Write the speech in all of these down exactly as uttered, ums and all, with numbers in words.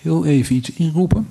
heel even iets inroepen.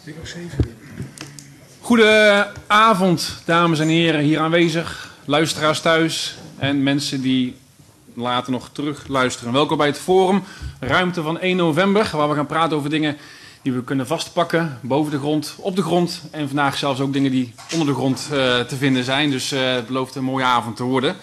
Goedenavond, dames en heren hier aanwezig, luisteraars thuis en mensen die later nog terug luisteren. Welkom bij het forum, ruimte van één november, waar we gaan praten over dingen die we kunnen vastpakken, boven de grond, op de grond en vandaag zelfs ook dingen die onder de grond uh, te vinden zijn. Dus uh, het belooft een mooie avond te worden.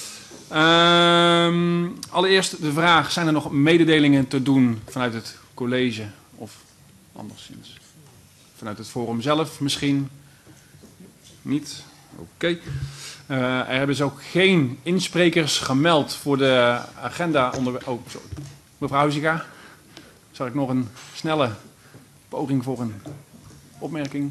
Uh, allereerst de vraag, zijn er nog mededelingen te doen vanuit het college of anderszins? Vanuit het forum zelf misschien? Niet? Oké. Okay. Uh, er hebben ze ook geen insprekers gemeld voor de agenda onder... Oh, sorry. Mevrouw Huizinga, zal ik nog een snelle poging voor een opmerking?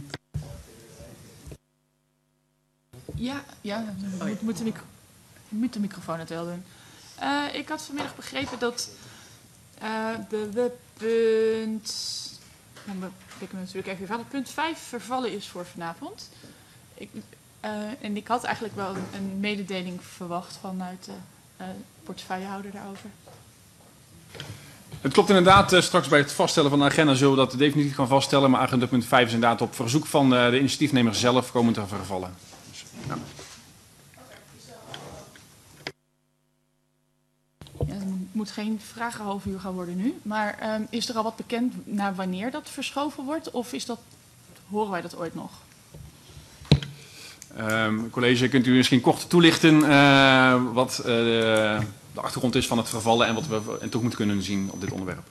Ja, ja, je moet, moet, de micro, moet de microfoon het wel doen. Uh, ik had vanmiddag begrepen dat uh, de, de punt... Nou, we klikken natuurlijk even verder. Punt vijf vervallen is voor vanavond. Ik, uh, en ik had eigenlijk wel een, een mededeling verwacht vanuit de uh, portefeuillehouder daarover. Het klopt inderdaad, uh, straks bij het vaststellen van de agenda zullen we dat definitief gaan vaststellen. Maar agenda punt vijf is inderdaad op verzoek van uh, de initiatiefnemer zelf komen te vervallen. Dus, ja. Ja, het moet geen vragenhalf uur gaan worden nu. Maar um, is er al wat bekend naar wanneer dat verschoven wordt? Of is dat, horen wij dat ooit nog? Um, college, kunt u misschien kort toelichten uh, wat uh, de, de achtergrond is van het vervallen en wat we in toe moeten kunnen zien op dit onderwerp?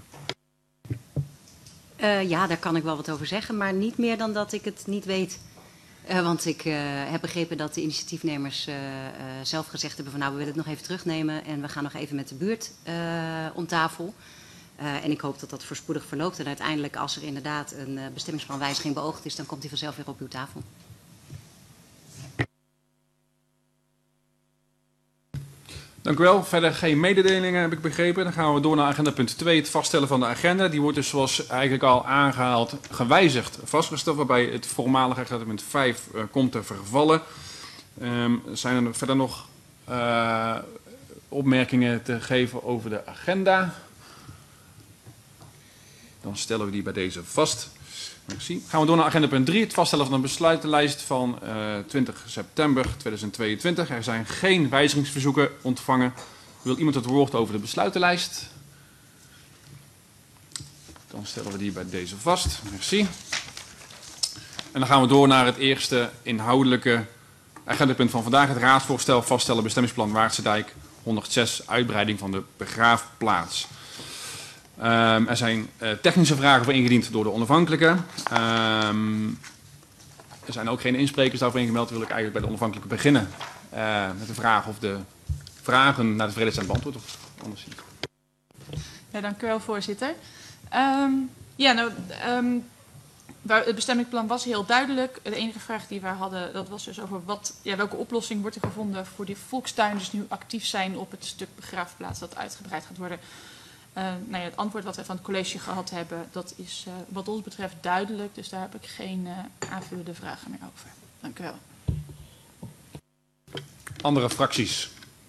Uh, ja, daar kan ik wel wat over zeggen, maar niet meer dan dat ik het niet weet. Uh, want ik uh, heb begrepen dat de initiatiefnemers uh, uh, zelf gezegd hebben van nou, we willen het nog even terugnemen en we gaan nog even met de buurt uh, om tafel. Uh, en ik hoop dat dat voorspoedig verloopt en uiteindelijk als er inderdaad een uh, bestemmingsplanwijziging beoogd is, dan komt die vanzelf weer op uw tafel. Dank u wel. Verder geen mededelingen heb ik begrepen. Dan gaan we door naar agenda punt twee, het vaststellen van de agenda. Die wordt dus zoals eigenlijk al aangehaald gewijzigd vastgesteld, waarbij het voormalige agenda punt vijf uh, komt te vervallen. Um, zijn er verder nog uh, opmerkingen te geven over de agenda? Dan stellen we die bij deze vast. Merci. Gaan we door naar agenda punt drie, het vaststellen van een besluitenlijst van uh, twintig september tweeduizend tweeëntwintig. Er zijn geen wijzigingsverzoeken ontvangen. Wil iemand het woord over de besluitenlijst? Dan stellen we die bij deze vast. Merci. En dan gaan we door naar het eerste inhoudelijke agendapunt van vandaag. Het raadsvoorstel vaststellen bestemmingsplan Waardse Dijk honderdzes, uitbreiding van de begraafplaats. Um, er zijn uh, technische vragen voor ingediend door de onafhankelijke. Um, er zijn ook geen insprekers daarvoor ingemeld. Dan wil ik eigenlijk bij de onafhankelijke beginnen uh, met de vraag of de vragen naar de vrede zijn beantwoord of anders. Ja, dank u wel, voorzitter. Um, ja, nou, um, het bestemmingsplan was heel duidelijk. De enige vraag die we hadden, dat was dus over wat, ja, welke oplossing wordt er gevonden voor die volkstuinders die nu actief zijn op het stuk begraafplaats dat uitgebreid gaat worden. Uh, nou ja, het antwoord wat we van het college gehad hebben, dat is uh, wat ons betreft duidelijk. Dus daar heb ik geen uh, aanvullende vragen meer over. Dank u wel. Andere fracties?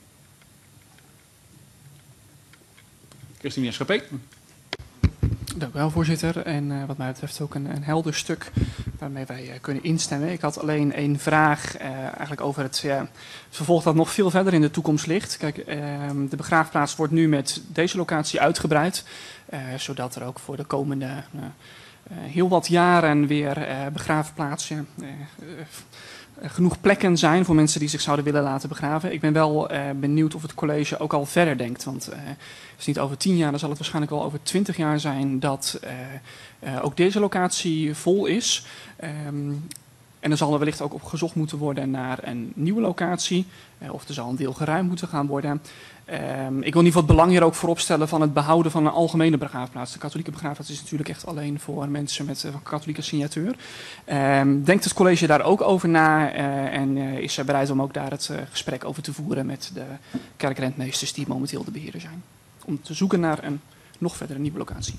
Christine S G P. Dank u wel, voorzitter. En uh, wat mij betreft ook een, een helder stuk waarmee wij uh, kunnen instemmen. Ik had alleen één vraag uh, eigenlijk over het, uh, het vervolg dat nog veel verder in de toekomst ligt. Kijk, uh, de begraafplaats wordt nu met deze locatie uitgebreid, uh, zodat er ook voor de komende uh, uh, heel wat jaren weer uh, begraafplaatsen uh, uh, genoeg plekken zijn voor mensen die zich zouden willen laten begraven. Ik ben wel uh, benieuwd of het college ook al verder denkt. Want uh, het is niet over tien jaar, dan zal het waarschijnlijk wel over twintig jaar zijn dat uh, uh, ook deze locatie vol is. Um, en er zal er wellicht ook op gezocht moeten worden naar een nieuwe locatie. Uh, of er zal een deel geruimd moeten gaan worden. Um, ik wil in ieder geval het belang hier ook voorop stellen van het behouden van een algemene begraafplaats. De katholieke begraafplaats is natuurlijk echt alleen voor mensen met een katholieke signatuur. Um, denkt het college daar ook over na uh, en uh, is er bereid om ook daar het uh, gesprek over te voeren met de kerkrentmeesters die momenteel de beheerder zijn. Om te zoeken naar een nog verder nieuwe locatie.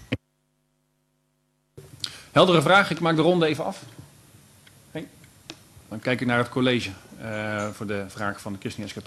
Heldere vraag, ik maak de ronde even af. Nee? Dan kijk ik naar het college uh, voor de vraag van de Christine S G P.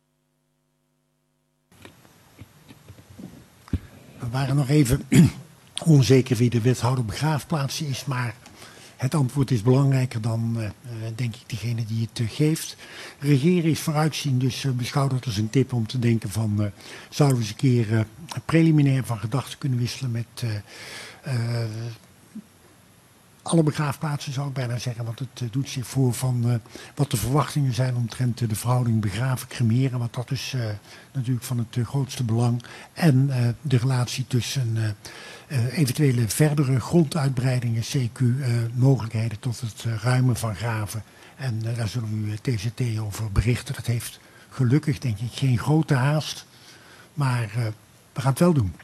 We waren nog even onzeker wie de wethouder begraafplaatsen is, maar het antwoord is belangrijker dan, uh, denk ik, degene die het uh, geeft. Regeren is vooruitzien, dus uh, beschouw dat als een tip om te denken van, uh, zouden we eens een keer uh, preliminair van gedachten kunnen wisselen met uh, uh, alle begraafplaatsen, zou ik bijna zeggen, want het uh, doet zich voor van uh, wat de verwachtingen zijn omtrent uh, de verhouding begraven, cremeren, want dat is uh, natuurlijk van het uh, grootste belang. En uh, de relatie tussen uh, uh, eventuele verdere gronduitbreidingen, C Q, uh, mogelijkheden tot het uh, ruimen van graven. En uh, daar zullen we uh, T Z T over berichten. Dat heeft gelukkig, denk ik, geen grote haast, maar uh, we gaan het wel doen.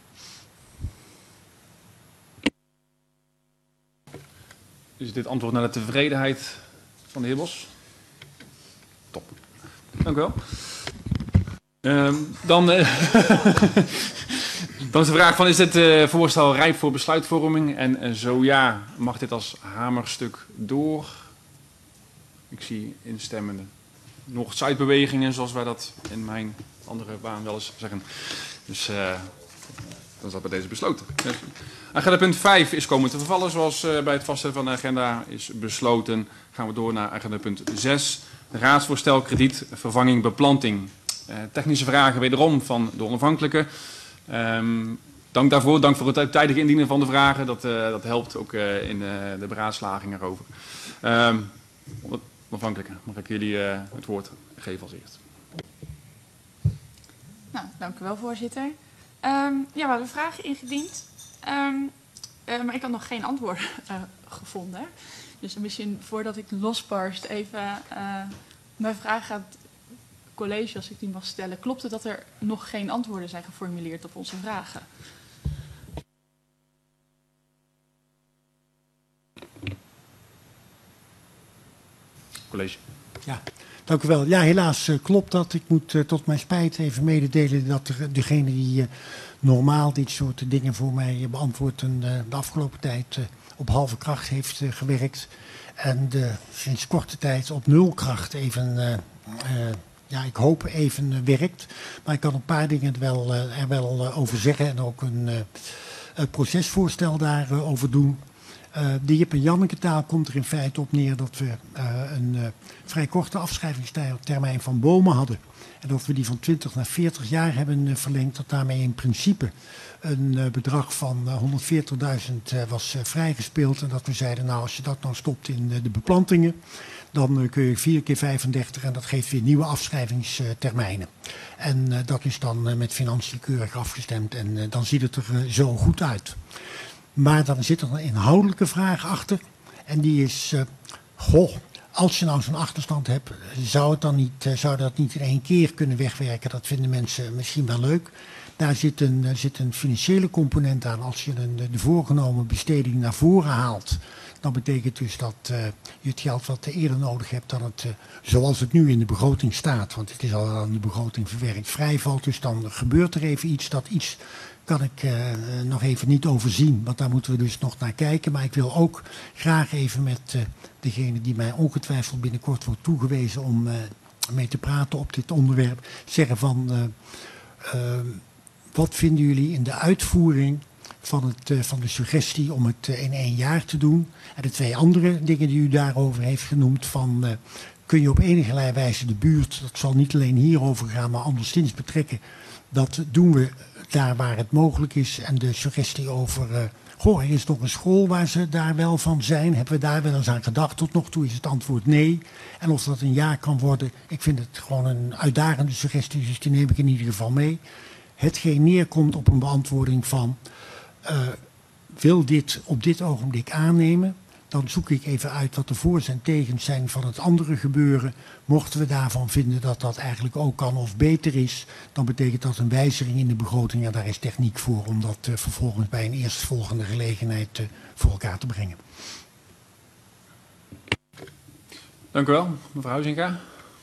Is dit antwoord naar de tevredenheid van de heer Bos? Top. Dank u wel. Uh, dan, uh, dan is de vraag van, is dit uh, voorstel rijp voor besluitvorming? En uh, zo ja, mag dit als hamerstuk door? Ik zie instemmende Noord-Zuidbewegingen, zoals wij dat in mijn andere baan wel eens zeggen. Dus uh, dan is dat bij deze besloten. Dus, agenda punt vijf is komen te vervallen, zoals uh, bij het vaststellen van de agenda is besloten. Gaan we door naar agenda punt zes. Raadsvoorstel krediet, vervanging, beplanting. Uh, technische vragen wederom van de onafhankelijke. Um, dank daarvoor, dank voor het tijdige indienen van de vragen. Dat, uh, dat helpt ook uh, in uh, de beraadslaging erover. Um, onafhankelijke, mag ik jullie uh, het woord geven als eerst. Nou, dank u wel, voorzitter. Um, ja, we hebben vragen ingediend. Um, uh, maar ik had nog geen antwoord uh, gevonden. Dus misschien voordat ik losbarst even uh, mijn vraag aan het college, als ik die mag stellen. Klopt het dat er nog geen antwoorden zijn geformuleerd op onze vragen? College. Ja, dank u wel. Ja, helaas uh, klopt dat. Ik moet uh, tot mijn spijt even mededelen dat er, degene die uh, normaal dit soort dingen voor mij beantwoordt, uh, de afgelopen tijd uh, op halve kracht heeft uh, gewerkt. En uh, sinds korte tijd op nul kracht even, uh, uh, ja, ik hoop even uh, werkt. Maar ik kan een paar dingen er wel, uh, er wel uh, over zeggen en ook een uh, uh, procesvoorstel daarover uh, doen. Uh, de Jip en Janneke taal komt er in feite op neer dat we uh, een uh, vrij korte afschrijvingstermijn van bomen hadden. En dat we die van twintig naar veertig jaar hebben uh, verlengd. Dat daarmee in principe een uh, bedrag van uh, honderdveertigduizend uh, was uh, vrijgespeeld. En dat we zeiden, nou als je dat dan stopt in uh, de beplantingen, dan uh, kun je vier keer vijfendertig en dat geeft weer nieuwe afschrijvingstermijnen. En uh, dat is dan uh, met financiën keurig afgestemd en uh, dan ziet het er uh, zo goed uit. Maar dan zit er een inhoudelijke vraag achter. En die is, uh, goh, als je nou zo'n achterstand hebt, zou, het dan niet, uh, zou dat niet in één keer kunnen wegwerken? Dat vinden mensen misschien wel leuk. Daar zit een, uh, zit een financiële component aan. Als je een, de voorgenomen besteding naar voren haalt, dan betekent dus dat uh, je het geld wat eerder nodig hebt dan het, uh, zoals het nu in de begroting staat, want het is al aan de begroting verwerkt, vrijvalt. Dus dan gebeurt er even iets, dat iets kan ik uh, nog even niet overzien, want daar moeten we dus nog naar kijken. Maar ik wil ook graag even met uh, degene die mij ongetwijfeld binnenkort wordt toegewezen om uh, mee te praten op dit onderwerp, zeggen van uh, uh, wat vinden jullie in de uitvoering van, het, uh, van de suggestie om het uh, in één jaar te doen. En de twee andere dingen die u daarover heeft genoemd van uh, kun je op enige wijze de buurt, dat zal niet alleen hierover gaan, maar anderszins betrekken. Dat doen we daar waar het mogelijk is. En de suggestie over, uh, goh, er is toch een school waar ze daar wel van zijn. Hebben we daar wel eens aan gedacht? Tot nog toe is het antwoord nee. En of dat een jaar kan worden, ik vind het gewoon een uitdagende suggestie, dus die neem ik in ieder geval mee. Hetgeen neerkomt op een beantwoording van, uh, wil dit op dit ogenblik aannemen? Dan zoek ik even uit wat de voor's en tegens zijn van het andere gebeuren. Mochten we daarvan vinden dat dat eigenlijk ook kan of beter is, dan betekent dat een wijziging in de begroting. En daar is techniek voor om dat uh, vervolgens bij een eerstvolgende gelegenheid uh, voor elkaar te brengen. Dank u wel, mevrouw Huizinga.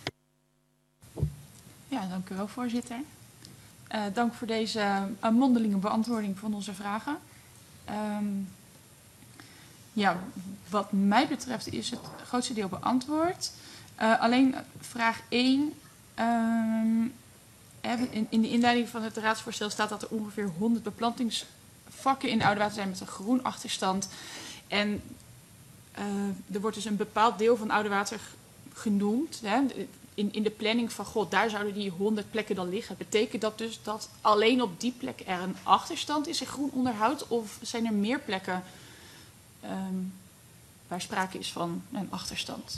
Ja, dank u wel, voorzitter. Uh, dank voor deze uh, mondelinge beantwoording van onze vragen. Um, Ja, wat mij betreft is het grootste deel beantwoord. Uh, alleen vraag één. Um, in, in de inleiding van het raadsvoorstel staat dat er ongeveer honderd beplantingsvergunningen vakken in Oudewater zijn met een groen achterstand. En uh, er wordt dus een bepaald deel van Oudewater genoemd. Hè, in, in de planning van, god, daar zouden die honderd plekken dan liggen. Betekent dat dus dat alleen op die plek er een achterstand is in groen onderhoud? Of zijn er meer plekken um, waar sprake is van een achterstand?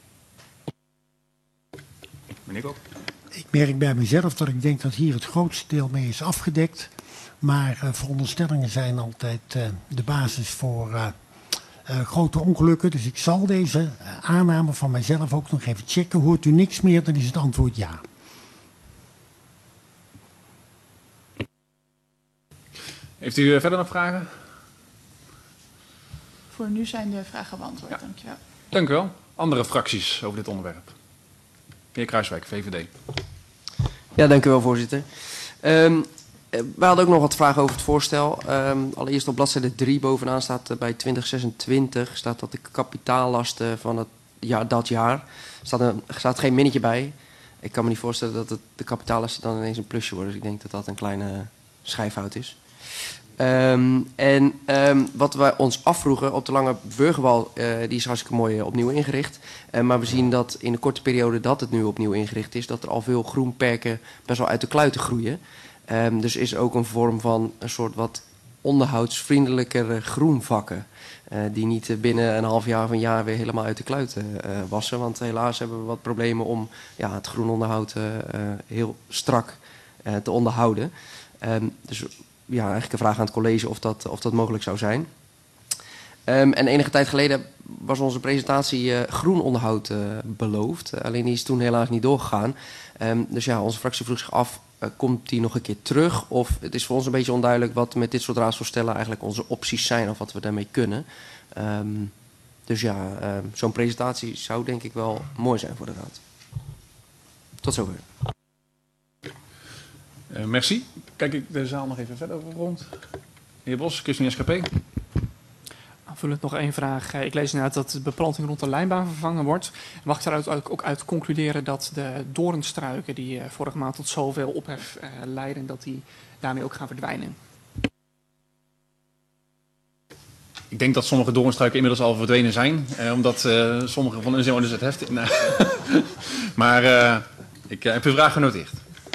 Meneer Kok? Ik merk bij mezelf dat ik denk dat hier het grootste deel mee is afgedekt. Maar uh, veronderstellingen zijn altijd uh, de basis voor uh, uh, grote ongelukken. Dus ik zal deze uh, aanname van mijzelf ook nog even checken. Hoort u niks meer, dan is het antwoord ja. Heeft u uh, verder nog vragen? Voor nu zijn de vragen beantwoord. Ja. Dank je wel. Dank u wel. Andere fracties over dit onderwerp? Meneer Kruiswijk, V V D. Ja, dank u wel, voorzitter. Um, we hadden ook nog wat vragen over het voorstel. Um, allereerst op bladzijde drie bovenaan staat uh, bij twintig zesentwintig staat dat de kapitaallasten van het jaar, dat jaar. Staat er staat geen minnetje bij. Ik kan me niet voorstellen dat het, de kapitaallasten dan ineens een plusje worden. Dus ik denk dat dat een kleine schrijffout is. Um, en um, wat wij ons afvroegen op de Lange Burgerwal, uh, die is hartstikke mooi uh, opnieuw ingericht. Uh, maar we zien dat in de korte periode dat het nu opnieuw ingericht is, dat er al veel groenperken best wel uit de kluiten groeien. Um, dus is ook een vorm van een soort wat onderhoudsvriendelijkere groenvakken. Uh, die niet uh, binnen een half jaar of een jaar weer helemaal uit de kluiten uh, wassen. Want helaas hebben we wat problemen om ja, het groenonderhoud uh, uh, heel strak uh, te onderhouden. Um, dus ja, eigenlijk een vraag aan het college of dat, of dat mogelijk zou zijn. Um, en enige tijd geleden was onze presentatie uh, groen onderhoud uh, beloofd. Uh, alleen die is toen helaas niet doorgegaan. Um, dus ja, onze fractie vroeg zich af, uh, komt die nog een keer terug? Of het is voor ons een beetje onduidelijk wat met dit soort raadsvoorstellen eigenlijk onze opties zijn of wat we daarmee kunnen. Um, dus ja, uh, zo'n presentatie zou denk ik wel mooi zijn voor de raad. Tot zover. Uh, merci. Kijk ik de zaal nog even verder rond. Heer Bos, ChristenUnie S K P. Aanvullend nog één vraag. Ik lees inderdaad dat de beplanting rond de lijnbaan vervangen wordt. Mag ik daaruit ook uit concluderen dat de doornstruiken die vorige maand tot zoveel ophef uh, leiden, dat die daarmee ook gaan verdwijnen? Ik denk dat sommige doornstruiken inmiddels al verdwenen zijn. Uh, omdat uh, sommige van hun inwoners het heft... Nou, maar uh, ik uh, heb uw vraag genoteerd.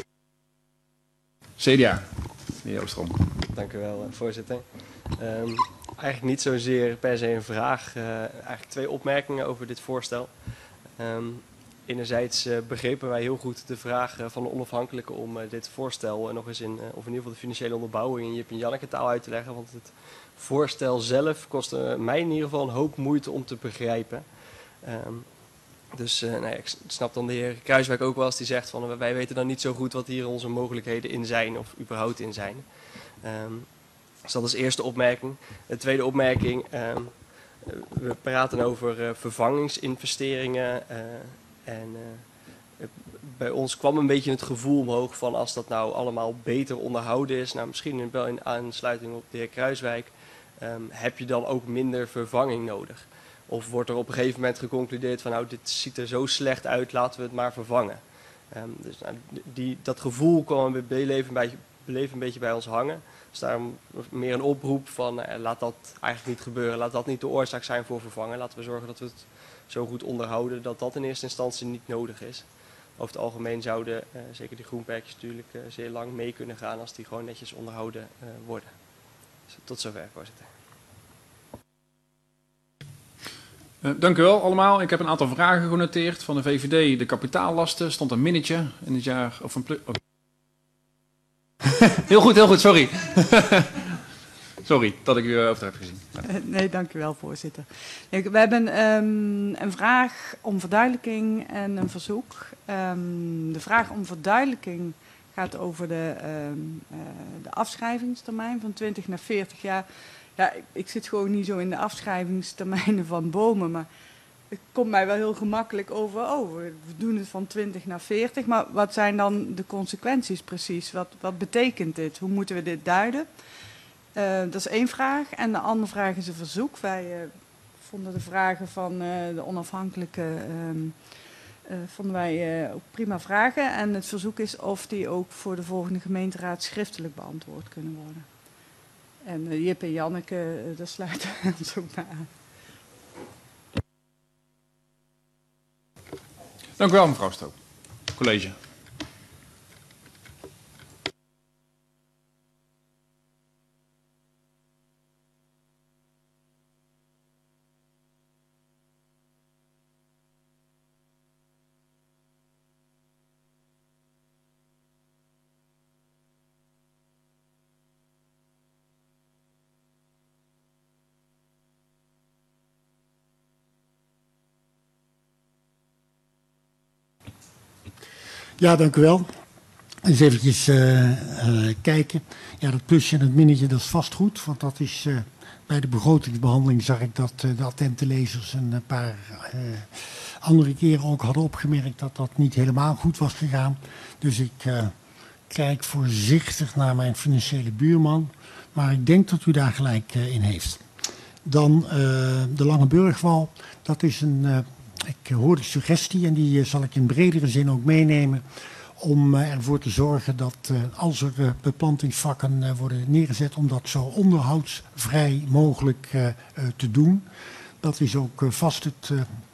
C D A, de heer Oostrom. Dank u wel, voorzitter. Um, eigenlijk niet zozeer per se een vraag, uh, eigenlijk twee opmerkingen over dit voorstel. Um, enerzijds uh, begrepen wij heel goed de vraag uh, van de onafhankelijke om uh, dit voorstel uh, nog eens in, uh, of in ieder geval de financiële onderbouwing in Jip en Janneke taal uit te leggen. Want het voorstel zelf kostte mij in ieder geval een hoop moeite om te begrijpen. Um, Dus uh, nou ja, ik snap dan de heer Kruiswijk ook wel als die zegt van uh, wij weten dan niet zo goed wat hier onze mogelijkheden in zijn of überhaupt in zijn. Um, dus dat is de eerste opmerking. De tweede opmerking, um, we praten over uh, vervangingsinvesteringen uh, en uh, bij ons kwam een beetje het gevoel omhoog van als dat nou allemaal beter onderhouden is, nou misschien wel in aansluiting op de heer Kruiswijk, um, heb je dan ook minder vervanging nodig. Of wordt er op een gegeven moment geconcludeerd van nou dit ziet er zo slecht uit, laten we het maar vervangen. Um, dus nou, die, dat gevoel kwam we beleven, bij, beleven een beetje bij ons hangen. Dus daarom meer een oproep van uh, laat dat eigenlijk niet gebeuren. Laat dat niet de oorzaak zijn voor vervangen. Laten we zorgen dat we het zo goed onderhouden dat dat in eerste instantie niet nodig is. Over het algemeen zouden uh, zeker die groenperkjes natuurlijk uh, zeer lang mee kunnen gaan als die gewoon netjes onderhouden uh, worden. Dus tot zover, voorzitter. Uh, dank u wel allemaal. Ik heb een aantal vragen genoteerd van de V V D. De kapitaallasten stond een minnetje in het jaar of een plus. Oh. Heel goed, heel goed, sorry. Sorry dat ik u uh, over heb gezien. Ja. Nee, dank u wel, voorzitter. We hebben um, een vraag om verduidelijking en een verzoek. Um, de vraag om verduidelijking gaat over de, um, uh, de afschrijvingstermijn van twintig naar veertig jaar. Ja, ik, ik zit gewoon niet zo in de afschrijvingstermijnen van bomen, maar het komt mij wel heel gemakkelijk over, oh, we doen het van twintig naar veertig, maar wat zijn dan de consequenties precies? Wat, wat betekent dit? Hoe moeten we dit duiden? Uh, dat is één vraag. En de andere vraag is een verzoek. Wij uh, vonden de vragen van uh, de onafhankelijke um, uh, vonden wij uh, ook prima vragen. En het verzoek is of die ook voor de volgende gemeenteraad schriftelijk beantwoord kunnen worden. En uh, Jip en Janneke, uh, daar sluiten we ons ook bij aan. Dank u wel, mevrouw Stoop. College. Ja, dank u wel. Eens eventjes uh, uh, kijken. Ja, dat plusje en het minnetje, dat is vast goed. Want dat is, uh, bij de begrotingsbehandeling zag ik dat uh, de attente lezers een uh, paar uh, andere keren ook hadden opgemerkt dat dat niet helemaal goed was gegaan. Dus ik uh, kijk voorzichtig naar mijn financiële buurman. Maar ik denk dat u daar gelijk uh, in heeft. Dan uh, de Lange Burgwal. Dat is een... Uh, Ik hoor de suggestie en die zal ik in bredere zin ook meenemen om ervoor te zorgen dat als er beplantingsvakken worden neergezet, om dat zo onderhoudsvrij mogelijk te doen. Dat is ook vast het,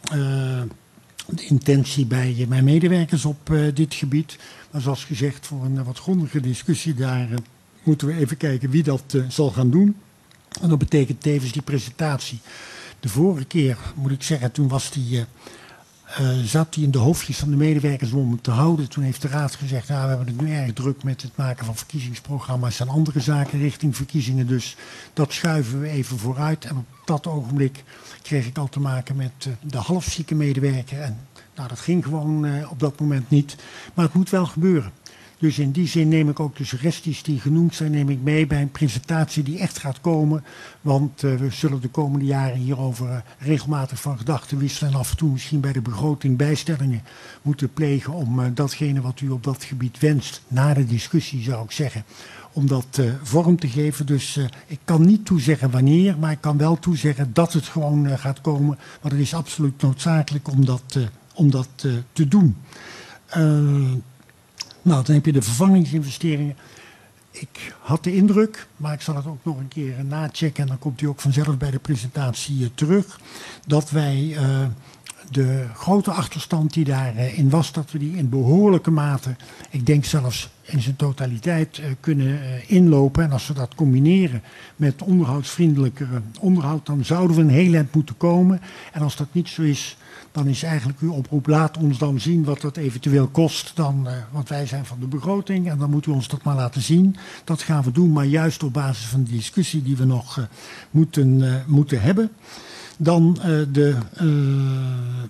de intentie bij mijn medewerkers op dit gebied. Maar zoals gezegd, voor een wat grondige discussie daar moeten we even kijken wie dat zal gaan doen. En dat betekent tevens die presentatie. De vorige keer, moet ik zeggen, toen was die, uh, uh, zat hij in de hoofdjes van de medewerkers om het te houden. Toen heeft de raad gezegd, nou, we hebben het nu erg druk met het maken van verkiezingsprogramma's en andere zaken richting verkiezingen. Dus dat schuiven we even vooruit. En op dat ogenblik kreeg ik al te maken met uh, de halfzieke medewerker. En nou, dat ging gewoon uh, op dat moment niet. Maar het moet wel gebeuren. Dus in die zin neem ik ook de suggesties die genoemd zijn, neem ik mee bij een presentatie die echt gaat komen. Want uh, we zullen de komende jaren hierover uh, regelmatig van gedachten wisselen. En af en toe misschien bij de begroting bijstellingen moeten plegen om uh, datgene wat u op dat gebied wenst, na de discussie zou ik zeggen, om dat uh, vorm te geven. Dus uh, ik kan niet toezeggen wanneer, maar ik kan wel toezeggen dat het gewoon uh, gaat komen. Want het is absoluut noodzakelijk om dat, uh, om dat uh, te doen. Uh, Nou, dan heb je de vervangingsinvesteringen. Ik had de indruk, maar ik zal het ook nog een keer nachecken en dan komt u ook vanzelf bij de presentatie terug, dat wij uh, de grote achterstand die daarin was, dat we die in behoorlijke mate, ik denk zelfs in zijn totaliteit, uh, kunnen uh, inlopen. En als we dat combineren met onderhoudsvriendelijkere onderhoud, dan zouden we een heel eind moeten komen. En als dat niet zo is, dan is eigenlijk uw oproep, laat ons dan zien wat dat eventueel kost. Dan, uh, want wij zijn van de begroting en dan moet u ons dat maar laten zien. Dat gaan we doen, maar juist op basis van de discussie die we nog uh, moeten, uh, moeten hebben. Dan uh, de... Uh,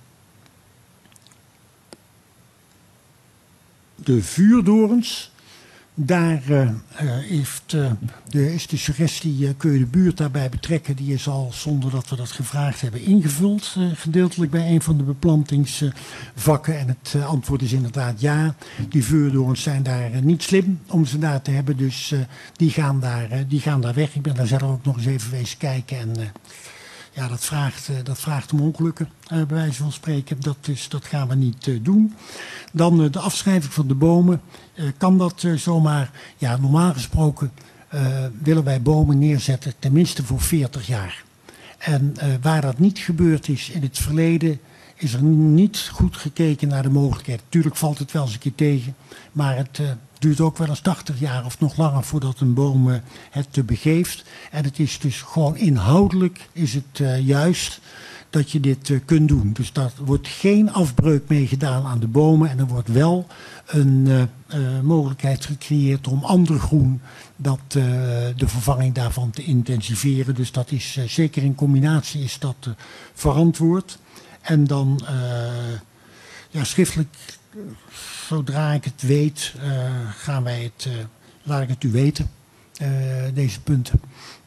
de vuurdorens. Daar uh, heeft, uh, de, is de suggestie, uh, kun je de buurt daarbij betrekken, die is al zonder dat we dat gevraagd hebben ingevuld, uh, gedeeltelijk bij een van de beplantingsvakken. Uh, en het uh, antwoord is inderdaad ja. Die vuurdorens zijn daar uh, niet slim om ze daar te hebben, dus uh, die, gaan daar, uh, die gaan daar weg. Ik ben daar zelf ook nog eens even wezen kijken en uh, ja, dat vraagt, uh, dat vraagt om ongelukken, uh, bij wijze van spreken. Dat, is, dat gaan we niet uh, doen. Dan uh, de afschrijving van de bomen. Uh, kan dat uh, zomaar? Ja, normaal gesproken uh, willen wij bomen neerzetten tenminste voor veertig jaar. En uh, waar dat niet gebeurd is in het verleden, is er niet goed gekeken naar de mogelijkheid. Tuurlijk valt het wel eens een keer tegen, maar het uh, duurt ook wel eens tachtig jaar of nog langer voordat een boom uh, het te begeeft. En het is dus gewoon inhoudelijk is het uh, juist dat je dit uh, kunt doen. Dus daar wordt geen afbreuk mee gedaan aan de bomen. En er wordt wel een uh, uh, mogelijkheid gecreëerd om ander groen, dat, uh, de vervanging daarvan te intensiveren. Dus dat is uh, zeker in combinatie is dat uh, verantwoord. En dan uh, ja, schriftelijk, uh, zodra ik het weet, uh, gaan wij het, uh, laat ik het u weten, uh, deze punten.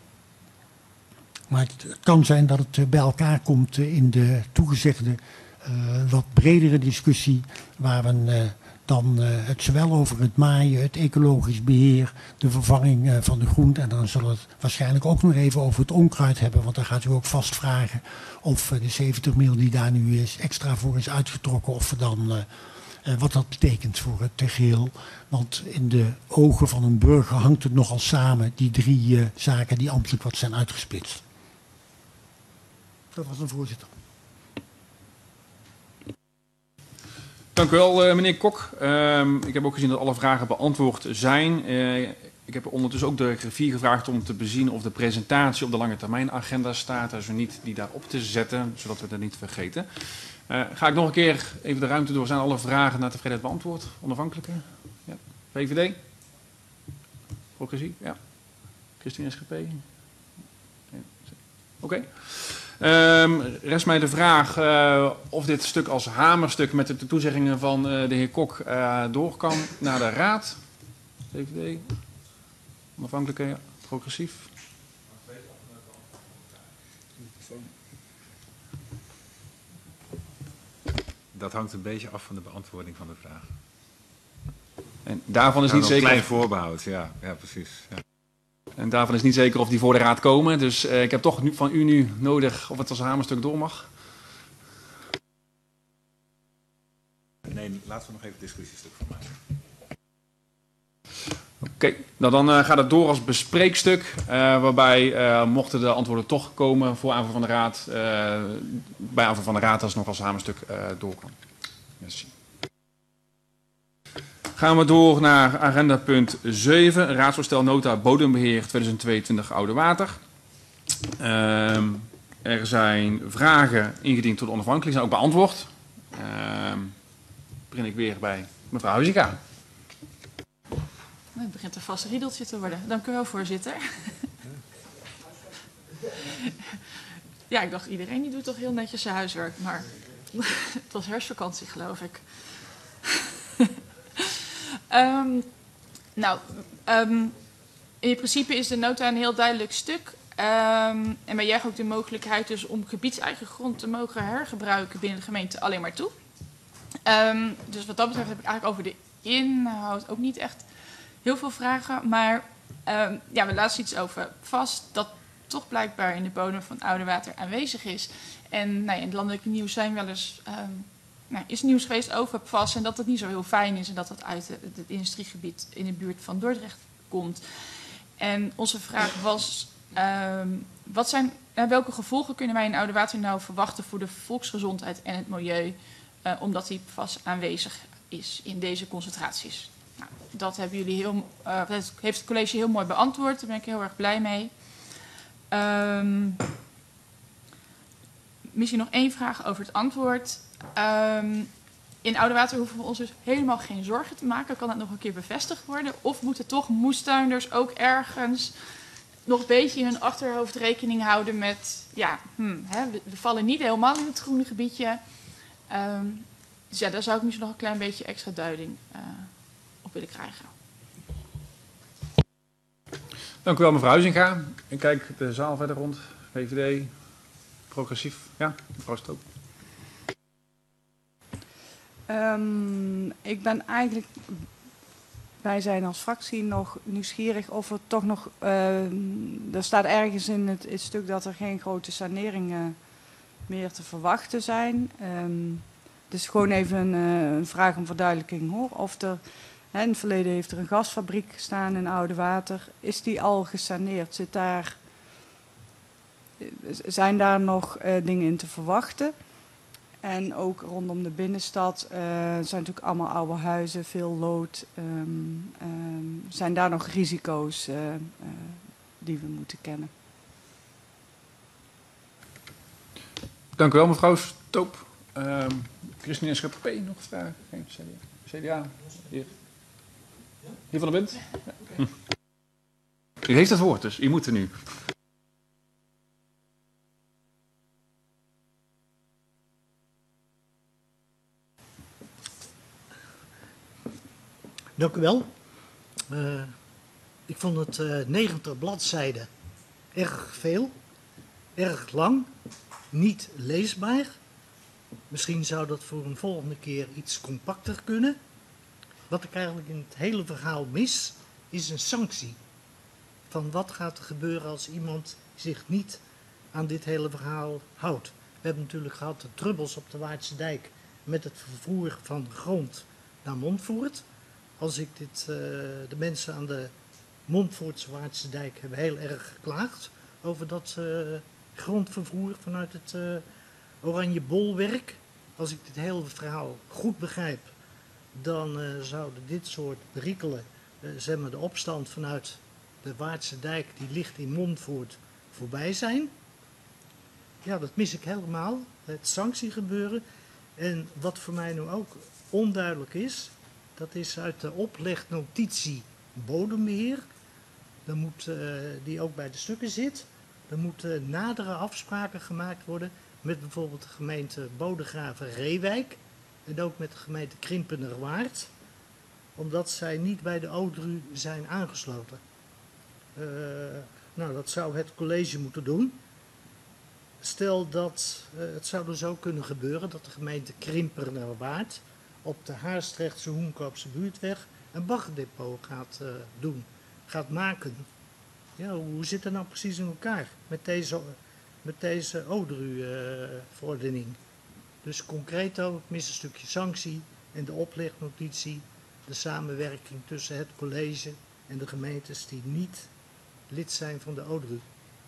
Maar het kan zijn dat het bij elkaar komt in de toegezegde uh, wat bredere discussie, waar we uh, dan uh, het zowel over het maaien, het ecologisch beheer, de vervanging uh, van de groente, en dan zullen we het waarschijnlijk ook nog even over het onkruid hebben, want dan gaat u ook vast vragen of uh, de zeventig mil die daar nu is, extra voor is uitgetrokken, of we dan uh, Uh, wat dat betekent voor het uh, geheel. Want in de ogen van een burger hangt het nogal samen, die drie uh, zaken die ambtelijk wat zijn uitgesplitst. Dat was een voorzitter. Dank u wel, uh, meneer Kok. Uh, ik heb ook gezien dat alle vragen beantwoord zijn. Uh, ik heb ondertussen ook de griffier gevraagd om te bezien of de presentatie op de lange termijn agenda staat. Dus niet die daarop te zetten, zodat we dat niet vergeten. Uh, ga ik nog een keer even de ruimte door. Zijn alle vragen naar tevredenheid beantwoord? Onafhankelijke? Ja. V V D? Progressie? Ja. Christine S G P? Ja. Oké. Okay. Um, rest mij de vraag uh, of dit stuk als hamerstuk met de toezeggingen van uh, de heer Kok uh, door kan naar de raad. V V D? Onafhankelijke? Ja. Progressief? Dat hangt een beetje af van de beantwoording van de vraag. En daarvan is ja, niet zeker. Een klein voorbehoud, ja, ja precies. Ja. En daarvan is niet zeker of die voor de raad komen. Dus uh, ik heb toch nu, van u nu nodig of het als hamerstuk door mag. Nee, laten we nog even het discussiestuk van maken. Oké, okay. nou dan uh, gaat het door als bespreekstuk. Uh, waarbij uh, mochten de antwoorden toch komen voor aanvang van de raad. Uh, bij aanvang van de raad als nog als hamerstuk uh, door kan. Merci. Gaan we door naar agenda punt zeven. Raadsvoorstel nota bodembeheer tweeduizend tweeëntwintig Oude Water. Uh, er zijn vragen ingediend tot onafhankelijk, zijn ook beantwoord. Uh, begin ik weer bij mevrouw Huizinga. Het begint een vast riedeltje te worden. Dank u wel, voorzitter. Ja, ik dacht, iedereen die doet toch heel netjes zijn huiswerk. Maar het was herfstvakantie, geloof ik. um, nou, um, in principe is de nota een heel duidelijk stuk. Um, en wij juichen ook de mogelijkheid dus om gebiedseigen grond te mogen hergebruiken binnen de gemeente alleen maar toe. Um, dus wat dat betreft heb ik eigenlijk over de inhoud ook niet echt heel veel vragen. Maar um, ja, we laten iets over vast dat toch blijkbaar in de bodem van Oude Water aanwezig is. En nou ja, in het landelijke nieuws zijn wel eens, um, nou, is nieuws geweest over P F A S en dat het niet zo heel fijn is en dat het uit het, het industriegebied in de buurt van Dordrecht komt. En onze vraag was, um, wat zijn, uh, welke gevolgen kunnen wij in Oude Water nou verwachten voor de volksgezondheid en het milieu, uh, omdat die P F A S aanwezig is in deze concentraties? Nou, dat hebben jullie heel, uh, dat heeft het college heel mooi beantwoord, daar ben ik heel erg blij mee. Um, misschien nog één vraag over het antwoord. Um, in Oude Water hoeven we ons dus helemaal geen zorgen te maken. Kan dat nog een keer bevestigd worden? Of moeten toch moestuinders ook ergens nog een beetje in hun achterhoofd rekening houden met, ja, hmm, hè, we, we vallen niet helemaal in het groene gebiedje. Um, dus ja, daar zou ik misschien nog een klein beetje extra duiding uh, op willen krijgen. Dank u wel, mevrouw Huizinga. Ik kijk de zaal verder rond. V V D, progressief. Ja, mevrouw Stoop. Um, ik ben eigenlijk, wij zijn als fractie nog nieuwsgierig of er toch nog, uh, er staat ergens in het, het stuk dat er geen grote saneringen meer te verwachten zijn. Um, dus gewoon even een, uh, een vraag om verduidelijking hoor. Of er, hè, in het verleden heeft er een gasfabriek gestaan in Oude Water. Is die al gesaneerd? Zit daar, zijn daar nog uh, dingen in te verwachten? En ook rondom de binnenstad uh, zijn natuurlijk allemaal oude huizen, veel lood. Um, um, zijn daar nog risico's uh, uh, die we moeten kennen? Dank u wel, mevrouw Stoop. Um, Christine S G P, nog vragen? Geen C D A? C D A? Hier. Hier van der Bint? Ja. Hm. U heeft het woord, dus u moet er nu. Dank u wel. Uh, ik vond het uh, negentig bladzijden erg veel, erg lang, niet leesbaar. Misschien zou dat voor een volgende keer iets compacter kunnen. Wat ik eigenlijk in het hele verhaal mis, is een sanctie. Van wat gaat er gebeuren als iemand zich niet aan dit hele verhaal houdt. We hebben natuurlijk gehad de trubbels op de Waardse Dijk met het vervoer van grond naar Montfoort. Als ik dit, uh, de mensen aan de Montfoortse Waardse Dijk hebben heel erg geklaagd over dat uh, grondvervoer vanuit het uh, Oranje Bolwerk. Als ik dit hele verhaal goed begrijp, dan uh, zouden dit soort perikelen, uh, zeg maar de opstand vanuit de Waardse Dijk, die ligt in Montfoort, voorbij zijn. Ja, dat mis ik helemaal, het sanctiegebeuren. En wat voor mij nu ook onduidelijk is, dat is uit de oplegnotitie bodembeheer, dan moet, uh, die ook bij de stukken zit, er moeten nadere afspraken gemaakt worden met bijvoorbeeld de gemeente Bodegraven-Reewijk en ook met de gemeente Krimpenerwaard, omdat zij niet bij de O D R U zijn aangesloten. Uh, nou, dat zou het college moeten doen. Stel dat, uh, het zou dus ook kunnen gebeuren dat de gemeente Krimpenerwaard op de Haarstrechtse Hoenkoopse buurtweg een baggerdepot gaat uh, doen, gaat maken. Ja, hoe zit dat nou precies in elkaar met deze, met deze O D R U-verordening? Uh, dus concreet ook, mis een stukje sanctie en de oplegnotitie, de samenwerking tussen het college en de gemeentes die niet lid zijn van de O D R U.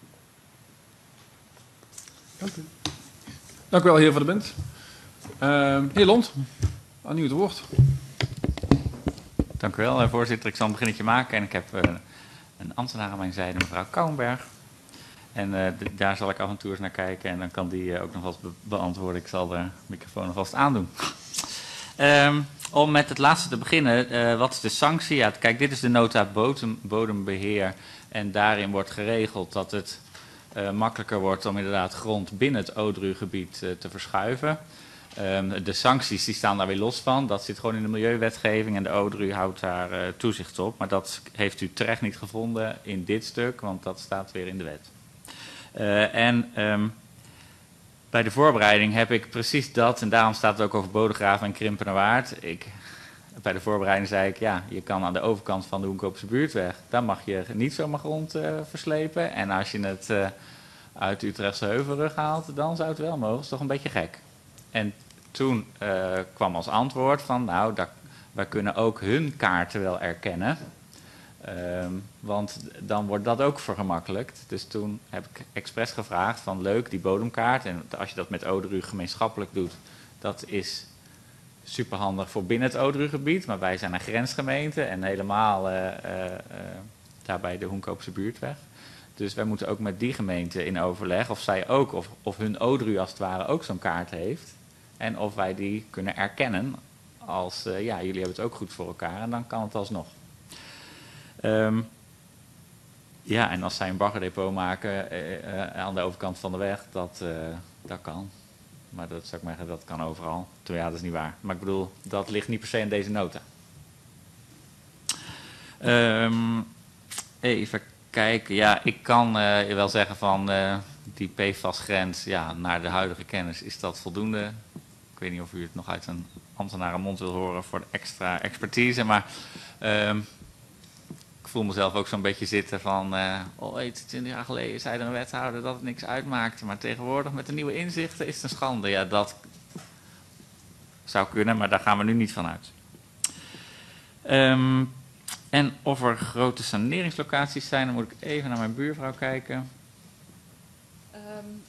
Dank u. Dank u wel, heer Van der Bent. Uh, heer Lont, aan u het woord. Dank u wel, voorzitter. Ik zal een beginnetje maken en ik heb uh, een ambtenaar aan mijn zijde, mevrouw Kouwenberg. En uh, daar zal ik af en toe eens naar kijken en dan kan die uh, ook nog vast be beantwoorden. Ik zal de microfoon alvast aandoen. Um, om met het laatste te beginnen, uh, wat is de sanctie? Ja, kijk, dit is de nota bodem, bodembeheer en daarin wordt geregeld dat het uh, makkelijker wordt om inderdaad grond binnen het O D R U-gebied uh, te verschuiven. Um, de sancties die staan daar weer los van. Dat zit gewoon in de milieuwetgeving en de O D R U houdt daar uh, toezicht op. Maar dat heeft u terecht niet gevonden in dit stuk, want dat staat weer in de wet. Uh, en um, bij de voorbereiding heb ik precies dat, en daarom staat het ook over Bodegraven en Krimpenerwaard. Ik, bij de voorbereiding zei ik, ja, je kan aan de overkant van de Hoenkoopse buurtweg, daar mag je niet zomaar grond uh, verslepen. En als je het uh, uit de Utrechtse Heuvelrug haalt, dan zou het wel mogen. Dat is toch een beetje gek. En toen uh, kwam als antwoord van, nou, daar, wij kunnen ook hun kaarten wel erkennen. Um, want dan wordt dat ook vergemakkelijkt. Dus toen heb ik expres gevraagd van, leuk, die bodemkaart. En als je dat met O D R U gemeenschappelijk doet, dat is superhandig voor binnen het O D R U-gebied. Maar wij zijn een grensgemeente en helemaal uh, uh, uh, daar bij de Hoenkoopse buurtweg. Dus wij moeten ook met die gemeente in overleg of zij ook, of, of hun O D R U als het ware ook zo'n kaart heeft. En of wij die kunnen erkennen als, uh, ja, jullie hebben het ook goed voor elkaar en dan kan het alsnog. Um, ja, en als zij een baggerdepot maken uh, uh, aan de overkant van de weg, dat, uh, dat kan. Maar dat zou ik maar zeggen, dat kan overal. Ja, dat is niet waar. Maar ik bedoel, dat ligt niet per se in deze nota. Um, even kijken. Ja, ik kan uh, wel zeggen van uh, die P F A S-grens, ja, naar de huidige kennis is dat voldoende. Ik weet niet of u het nog uit een ambtenarenmond wil horen voor de extra expertise, maar um, ik voel mezelf ook zo'n beetje zitten van, uh, ooit, twintig jaar geleden zei er een wethouder dat het niks uitmaakte, maar tegenwoordig met de nieuwe inzichten is het een schande. Ja, dat zou kunnen, maar daar gaan we nu niet van uit. Um, en of er grote saneringslocaties zijn, dan moet ik even naar mijn buurvrouw kijken. Um,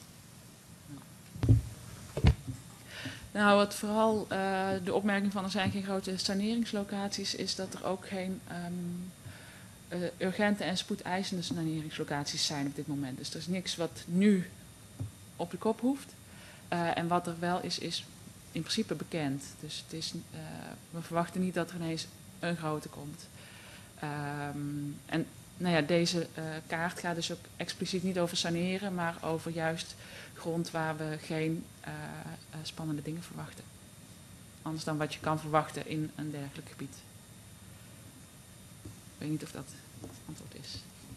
nou, wat vooral uh, de opmerking van er zijn geen grote saneringslocaties, is dat er ook geen um, uh, urgente en spoedeisende saneringslocaties zijn op dit moment. Dus er is niks wat nu op de kop hoeft. Uh, en wat er wel is, is in principe bekend. Dus het is, uh, we verwachten niet dat er ineens een grote komt. Um, en nou ja, deze uh, kaart gaat dus ook expliciet niet over saneren, maar over juist grond waar we geen uh, uh, spannende dingen verwachten. Anders dan wat je kan verwachten in een dergelijk gebied. Ik weet niet of dat het antwoord is.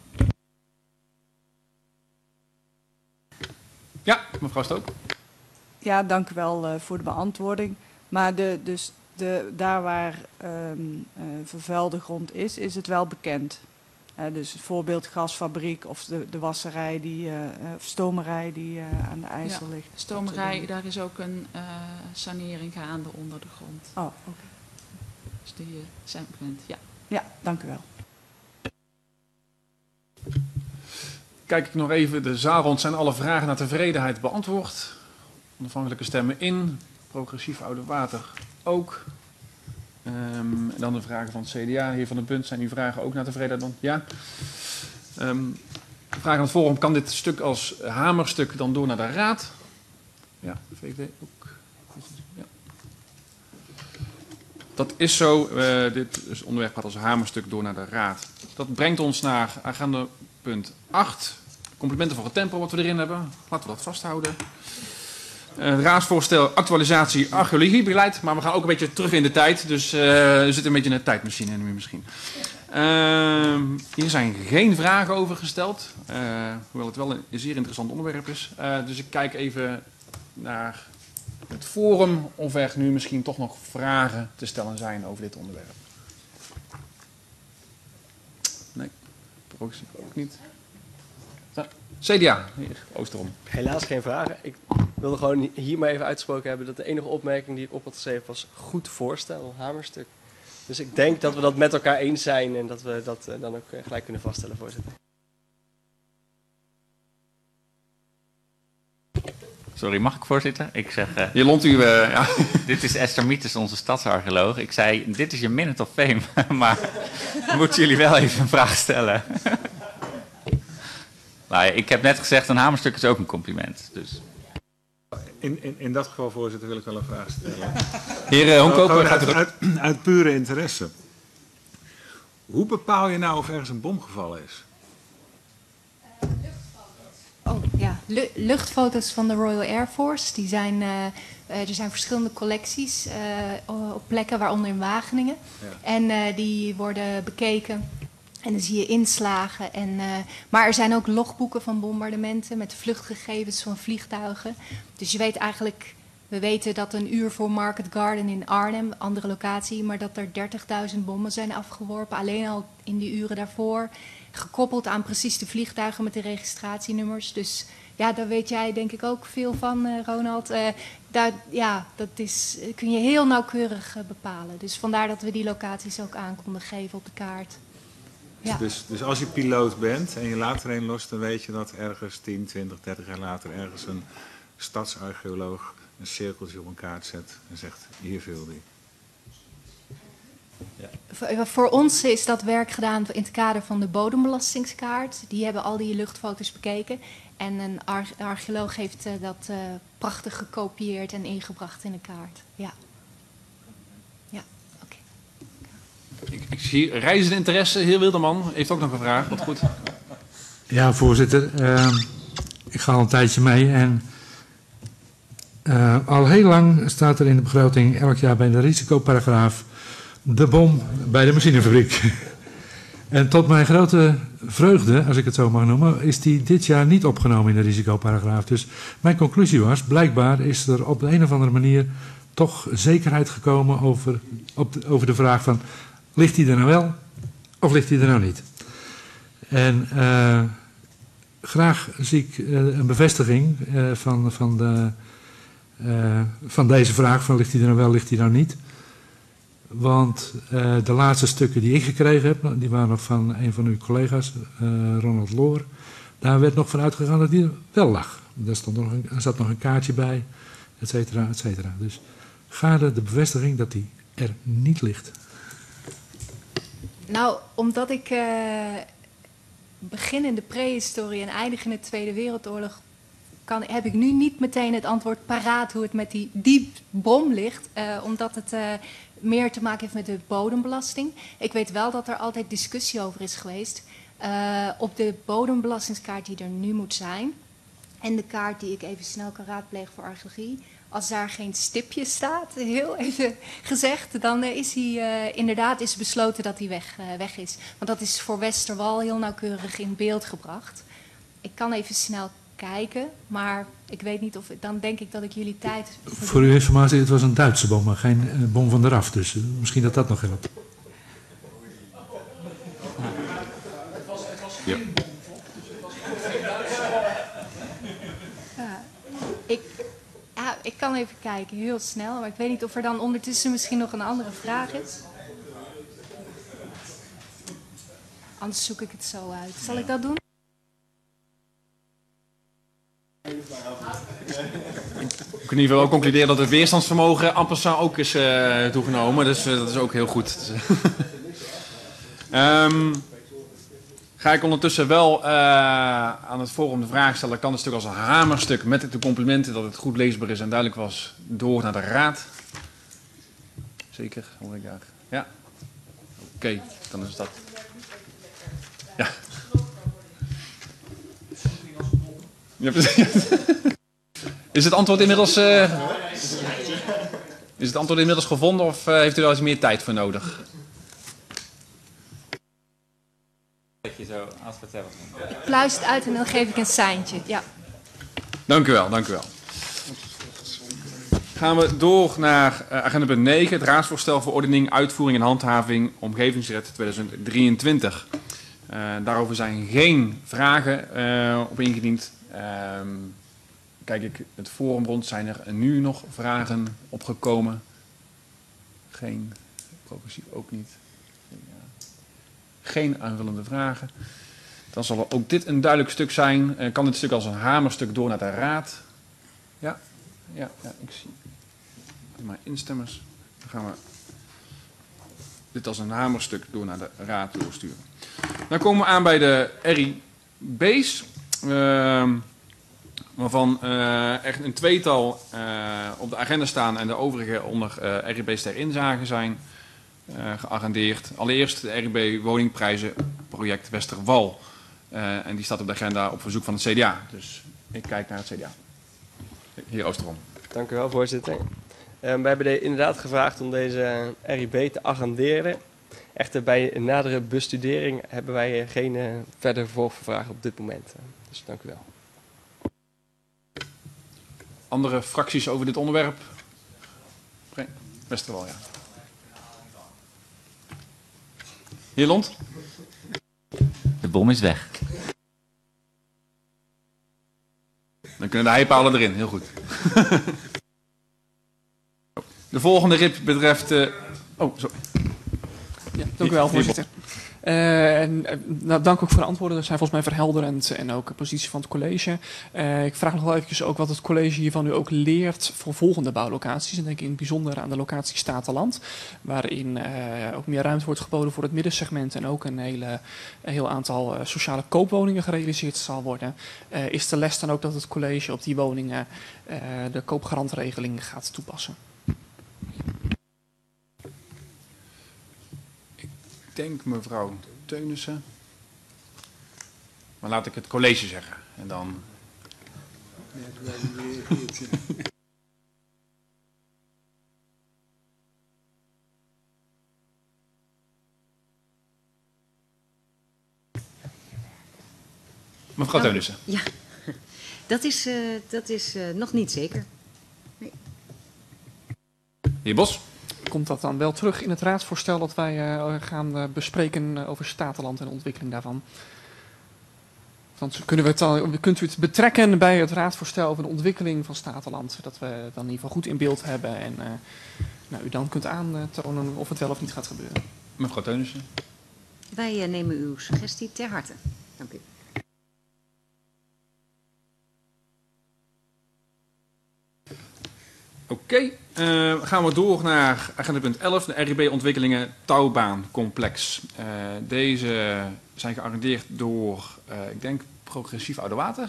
Ja, mevrouw Stoop. Ja, dank u wel uh, voor de beantwoording. Maar de, dus de, daar waar um, uh, vervuilde grond is, is het wel bekend. Uh, dus het voorbeeld gasfabriek of de, de wasserij, die, uh, of stomerij die uh, aan de IJssel ja, ligt. Stomerij, daar is ook een uh, sanering gaande onder de grond. Oh, oké. Okay. Dus die uh, zijn bekend, ja. Ja, dank u wel. Kijk ik nog even de zaal rond. Zijn alle vragen naar tevredenheid beantwoord? Onafhankelijke stemmen in. Progressief Oude Water ook. Um, en dan de vragen van het C D A. Heer Van den Punt, zijn uw vragen ook naar tevredenheid dan? Ja. Um, vraag aan het forum. Kan dit stuk als hamerstuk dan door naar de Raad? Ja, V V D ook. Ja. Dat is zo. Uh, dit is onderwerp gaat als hamerstuk door naar de Raad. Dat brengt ons naar agenda punt acht. Complimenten voor het tempo wat we erin hebben. Laten we dat vasthouden. Uh, het raadsvoorstel actualisatie archeologiebeleid. Maar we gaan ook een beetje terug in de tijd. Dus uh, er zit een beetje een tijdmachine in nu misschien. Uh, hier zijn geen vragen over gesteld. Uh, hoewel het wel een zeer interessant onderwerp is. Uh, dus ik kijk even naar het forum of er nu misschien toch nog vragen te stellen zijn over dit onderwerp. Nee, progressief ook niet. C D A, heer Oosterom. Helaas geen vragen. Ik wilde gewoon hier maar even uitgesproken hebben dat de enige opmerking die ik op had geschreven was goed voorstel, hamerstuk. Dus ik denk dat we dat met elkaar eens zijn en dat we dat uh, dan ook uh, gelijk kunnen vaststellen, voorzitter. Sorry, mag ik voorzitter? Ik zeg... Uh, je lont u... Uh, ja. Dit is Esther Mietes, onze stadsarcheoloog. Ik zei, dit is je minute of fame, maar moeten jullie wel even een vraag stellen. Nou, ik heb net gezegd, een hamerstuk is ook een compliment. Dus. In, in, in dat geval, voorzitter, wil ik wel een vraag stellen. Heer Honkoper, uit, uit, uit pure interesse. Hoe bepaal je nou of ergens een bom gevallen is? Oh ja, Lu luchtfoto's van de Royal Air Force. Die zijn, uh, uh, er zijn verschillende collecties uh, op plekken, waaronder in Wageningen. Ja. En uh, die worden bekeken. En dan zie je inslagen. En, uh, maar er zijn ook logboeken van bombardementen met vluchtgegevens van vliegtuigen. Dus je weet eigenlijk, we weten dat een uur voor Market Garden in Arnhem, andere locatie, maar dat er dertigduizend bommen zijn afgeworpen. Alleen al in die uren daarvoor. Gekoppeld aan precies de vliegtuigen met de registratienummers. Dus ja, daar weet jij denk ik ook veel van, uh, Ronald. Uh, daar, ja, dat is, kun je heel nauwkeurig uh, bepalen. Dus vandaar dat we die locaties ook aan konden geven op de kaart. Ja. Dus, dus als je piloot bent en je laat er een los, dan weet je dat ergens tien, twintig, dertig jaar later ergens een stadsarcheoloog een cirkeltje op een kaart zet en zegt, hier viel die. Ja. Voor, voor ons is dat werk gedaan in het kader van de bodembelastingskaart. Die hebben al die luchtfoto's bekeken. En een ar archeoloog heeft uh, dat uh, prachtig gekopieerd en ingebracht in de kaart. Ja. Ja, oké. Ik, ik zie reizende interesse. Heer Wilderman heeft ook nog een vraag. Wat goed. Ja, voorzitter. Uh, ik ga al een tijdje mee. En uh, al heel lang staat er in de begroting elk jaar bij de risicoparagraaf de bom bij de machinefabriek. En tot mijn grote vreugde, als ik het zo mag noemen, is die dit jaar niet opgenomen in de risicoparagraaf. Dus mijn conclusie was, blijkbaar is er op de een of andere manier toch zekerheid gekomen over, op de, over de vraag van, ligt die er nou wel of ligt die er nou niet? En uh, graag zie ik uh, een bevestiging uh, van, van, de, uh, van deze vraag, van ligt die er nou wel, ligt die nou niet? Want uh, de laatste stukken die ik gekregen heb, die waren nog van een van uw collega's, uh, Ronald Loor. Daar werd nog van uitgegaan dat die er wel lag. Daar stond nog een, er zat nog een kaartje bij, et cetera, et cetera. Dus gaarde de bevestiging dat die er niet ligt. Nou, omdat ik uh, begin in de prehistorie en eindig in de Tweede Wereldoorlog, kan, heb ik nu niet meteen het antwoord paraat hoe het met die, die bom ligt. Uh, omdat het uh, meer te maken heeft met de bodembelasting. Ik weet wel dat er altijd discussie over is geweest. Uh, op de bodembelastingskaart die er nu moet zijn. En de kaart die ik even snel kan raadplegen voor archeologie. Als daar geen stipje staat, heel even gezegd, dan uh, is hij uh, inderdaad is besloten dat hij weg, uh, weg is. Want dat is voor Westerwal heel nauwkeurig in beeld gebracht. Ik kan even snel kijken, maar ik weet niet of... Dan denk ik dat ik jullie tijd... Voor uw informatie, het was een Duitse bom, maar geen uh, bom van de R A F. Dus uh, misschien dat dat nog helpt. Ja. Uh, ik, ja, ik kan even kijken, heel snel. Maar ik weet niet of er dan ondertussen misschien nog een andere vraag is. Anders zoek ik het zo uit. Zal ik dat doen? Ik kan in ieder geval ook concluderen dat het weerstandsvermogen amper ook is uh, toegenomen. Dus uh, dat is ook heel goed. um, ga ik ondertussen wel uh, aan het forum de vraag stellen. Kan het stuk als een hamerstuk met de complimenten dat het goed leesbaar is en duidelijk was door naar de raad? Zeker, hoor ik daar. Ja. Oké, okay, dan is dat. Ja. Ja, is het antwoord inmiddels, uh, is het antwoord inmiddels gevonden of uh, heeft u er eens meer tijd voor nodig? Dat je zo, als we het hebben. Ik pluis het uit en dan geef ik een seintje. Ja. Dank u wel, dank u wel. Gaan we door naar uh, agenda punt negen, het raadsvoorstel voor ordening, uitvoering en handhaving omgevingswet tweeduizend drieëntwintig. Uh, daarover zijn geen vragen uh, op ingediend. Uh, kijk ik het forum rond, zijn er nu nog vragen opgekomen? Geen, progressief ook niet. Geen aanvullende vragen. Dan zal ook dit een duidelijk stuk zijn. Uh, kan dit stuk als een hamerstuk door naar de raad? Ja, ja, ja ik zie mijn instemmers. Dan gaan we dit als een hamerstuk door naar de raad doorsturen. Dan komen we aan bij de R I B's. Uh, waarvan uh, echt een tweetal uh, op de agenda staan en de overige onder uh, R I B's ter inzage zijn uh, geagendeerd. Allereerst de R I B woningprijzenproject Westerwal. Uh, en die staat op de agenda op verzoek van het C D A. Dus ik kijk naar het C D A. Heer Oosterom. Dank u wel, voorzitter. Uh, we hebben de, inderdaad gevraagd om deze R I B te agenderen. Echter, bij nadere bestudering hebben wij geen uh, verdere vervolgvragen op dit moment. Dus dank u wel. Andere fracties over dit onderwerp? Westerwal, ja. Heer Lont? De bom is weg. Dan kunnen de heipalen erin, heel goed. De volgende R I B betreft... Uh... Oh, sorry. Ja, dank u wel, voorzitter. Uh, en, uh, nou, dank ook voor de antwoorden. Dat zijn volgens mij verhelderend en ook de positie van het college. Uh, ik vraag nog wel eventjes ook wat het college hiervan nu ook leert voor volgende bouwlocaties. En denk ik in het bijzonder aan de locatie Statenland, waarin uh, ook meer ruimte wordt geboden voor het middensegment en ook een, hele, een heel aantal uh, sociale koopwoningen gerealiseerd zal worden. Uh, is de les dan ook dat het college op die woningen uh, de koopgarantregeling gaat toepassen? Ik denk mevrouw Teunissen. Maar laat ik het college zeggen. En dan... Mevrouw Teunissen. Ja, dat is, uh, dat is uh, nog niet zeker. Nee. Heer Bos. Komt dat dan wel terug in het raadsvoorstel dat wij uh, gaan uh, bespreken uh, over Statenland en de ontwikkeling daarvan? Want kunnen we het dan, kunt u het betrekken bij het raadsvoorstel over de ontwikkeling van Statenland, zodat we het dan in ieder geval goed in beeld hebben en uh, nou, u dan kunt aantonen of het wel of niet gaat gebeuren? Mevrouw Teunissen. Wij uh, nemen uw suggestie ter harte. Dank u. Oké, okay, uh, gaan we door naar agenda punt elf, de R I B-ontwikkelingen touwbaancomplex. Uh, deze zijn geagendeerd door, uh, ik denk, Progressief Oudewater.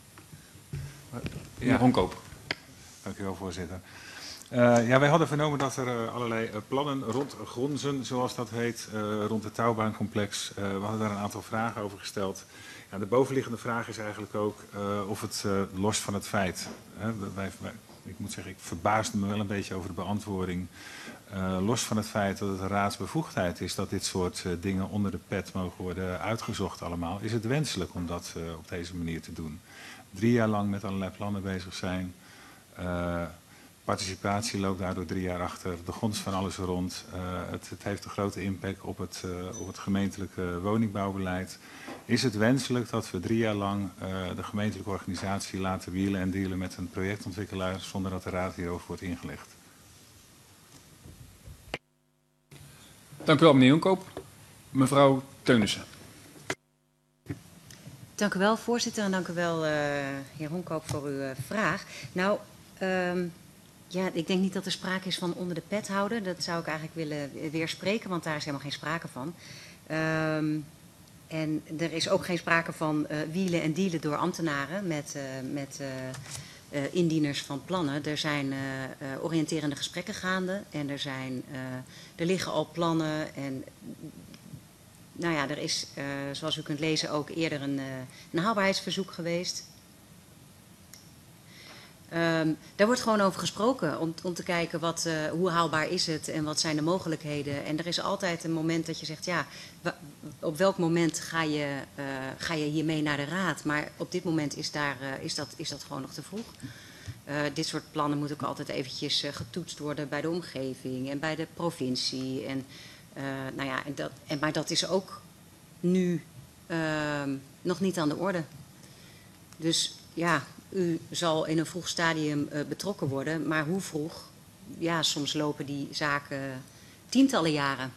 Ja, Ronkoop. Dank u wel, voorzitter. Uh, ja, wij hadden vernomen dat er uh, allerlei uh, plannen rondgronzen, zoals dat heet, uh, rond het touwbaancomplex. Uh, we hadden daar een aantal vragen over gesteld. Ja, de bovenliggende vraag is eigenlijk ook uh, of het uh, los van het feit... Hè, wij, wij, ik moet zeggen, ik verbaasde me wel een beetje over de beantwoording. Uh, los van het feit dat het een raadsbevoegdheid is dat dit soort uh, dingen onder de pet mogen worden uitgezocht allemaal, is het wenselijk om dat uh, op deze manier te doen. Drie jaar lang met allerlei plannen bezig zijn. Uh, participatie loopt daardoor drie jaar achter. De grond is van alles rond. Uh, het, het heeft een grote impact op het, uh, op het gemeentelijke woningbouwbeleid. Is het wenselijk dat we drie jaar lang uh, de gemeentelijke organisatie laten wielen en dealen met een projectontwikkelaar zonder dat de raad hierover wordt ingelicht? Dank u wel, meneer Jonkoop. Mevrouw Teunissen. Dank u wel, voorzitter, en dank u wel, uh, heer Honkoop, voor uw uh, vraag. Nou, um, ja, ik denk niet dat er sprake is van onder de pet houden. Dat zou ik eigenlijk willen weerspreken, want daar is helemaal geen sprake van. Um, en er is ook geen sprake van uh, wielen en dealen door ambtenaren met, uh, met uh, uh, indieners van plannen. Er zijn uh, uh, oriënterende gesprekken gaande en er, zijn, uh, er liggen al plannen en... Nou ja, er is, uh, zoals u kunt lezen, ook eerder een, uh, een haalbaarheidsverzoek geweest. Um, daar wordt gewoon over gesproken om, om te kijken wat, uh, hoe haalbaar is het en wat zijn de mogelijkheden. En er is altijd een moment dat je zegt, ja, op welk moment ga je, uh, ga je hiermee naar de raad? Maar op dit moment is, daar, uh, is, dat, is dat gewoon nog te vroeg. Uh, dit soort plannen moeten ook altijd eventjes uh, getoetst worden bij de omgeving en bij de provincie. En, uh, nou ja, en dat, en, maar dat is ook nu uh, nog niet aan de orde. Dus ja, u zal in een vroeg stadium uh, betrokken worden, maar hoe vroeg? Ja, soms lopen die zaken tientallen jaren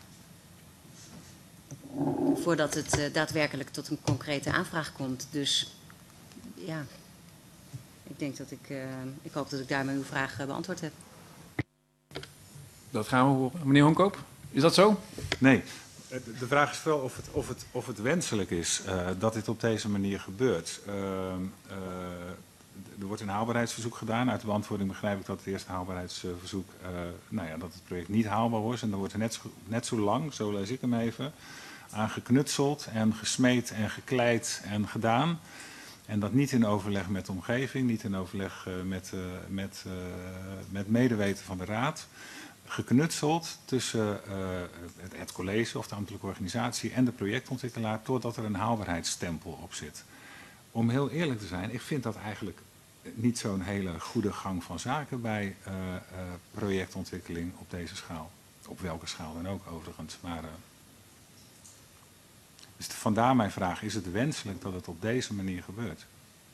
voordat het uh, daadwerkelijk tot een concrete aanvraag komt. Dus ja, ik denk dat ik, uh, ik hoop dat ik daarmee uw vraag uh, beantwoord heb. Dat gaan we horen. Meneer Honkoop, is dat zo? Nee. De vraag is vooral of het, of het, of het wenselijk is uh, dat dit op deze manier gebeurt. Uh, uh, er wordt een haalbaarheidsverzoek gedaan. Uit de beantwoording begrijp ik dat het eerste haalbaarheidsverzoek, uh, nou ja, dat het project niet haalbaar was. En dan wordt er net zo, net zo lang, zo lees ik hem even, aan geknutseld en gesmeed en gekleid en gedaan. En dat niet in overleg met de omgeving, niet in overleg uh, met, uh, met, uh, met medeweten van de raad. Geknutseld tussen uh, het, het college of de ambtelijke organisatie en de projectontwikkelaar totdat er een haalbaarheidsstempel op zit. Om heel eerlijk te zijn, ik vind dat eigenlijk niet zo'n hele goede gang van zaken bij uh, uh, projectontwikkeling op deze schaal. Op welke schaal dan ook overigens. Maar, uh, dus vandaar mijn vraag, is het wenselijk dat het op deze manier gebeurt?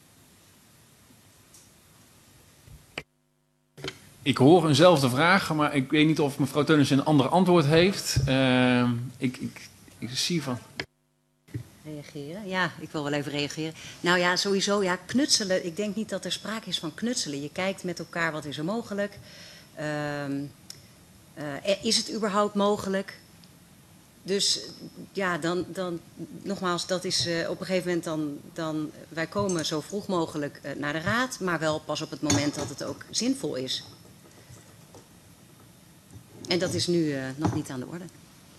Ik hoor eenzelfde vraag, maar ik weet niet of mevrouw Teunissen een ander antwoord heeft. Uh, ik, ik, ik zie van... Reageren? Ja, ik wil wel even reageren. Nou ja, sowieso, ja, knutselen. Ik denk niet dat er sprake is van knutselen. Je kijkt met elkaar, wat is er mogelijk? Uh, uh, is het überhaupt mogelijk? Dus ja, dan, dan nogmaals, dat is uh, op een gegeven moment dan, dan... Wij komen zo vroeg mogelijk uh, naar de raad, maar wel pas op het moment dat het ook zinvol is. En dat is nu uh, nog niet aan de orde.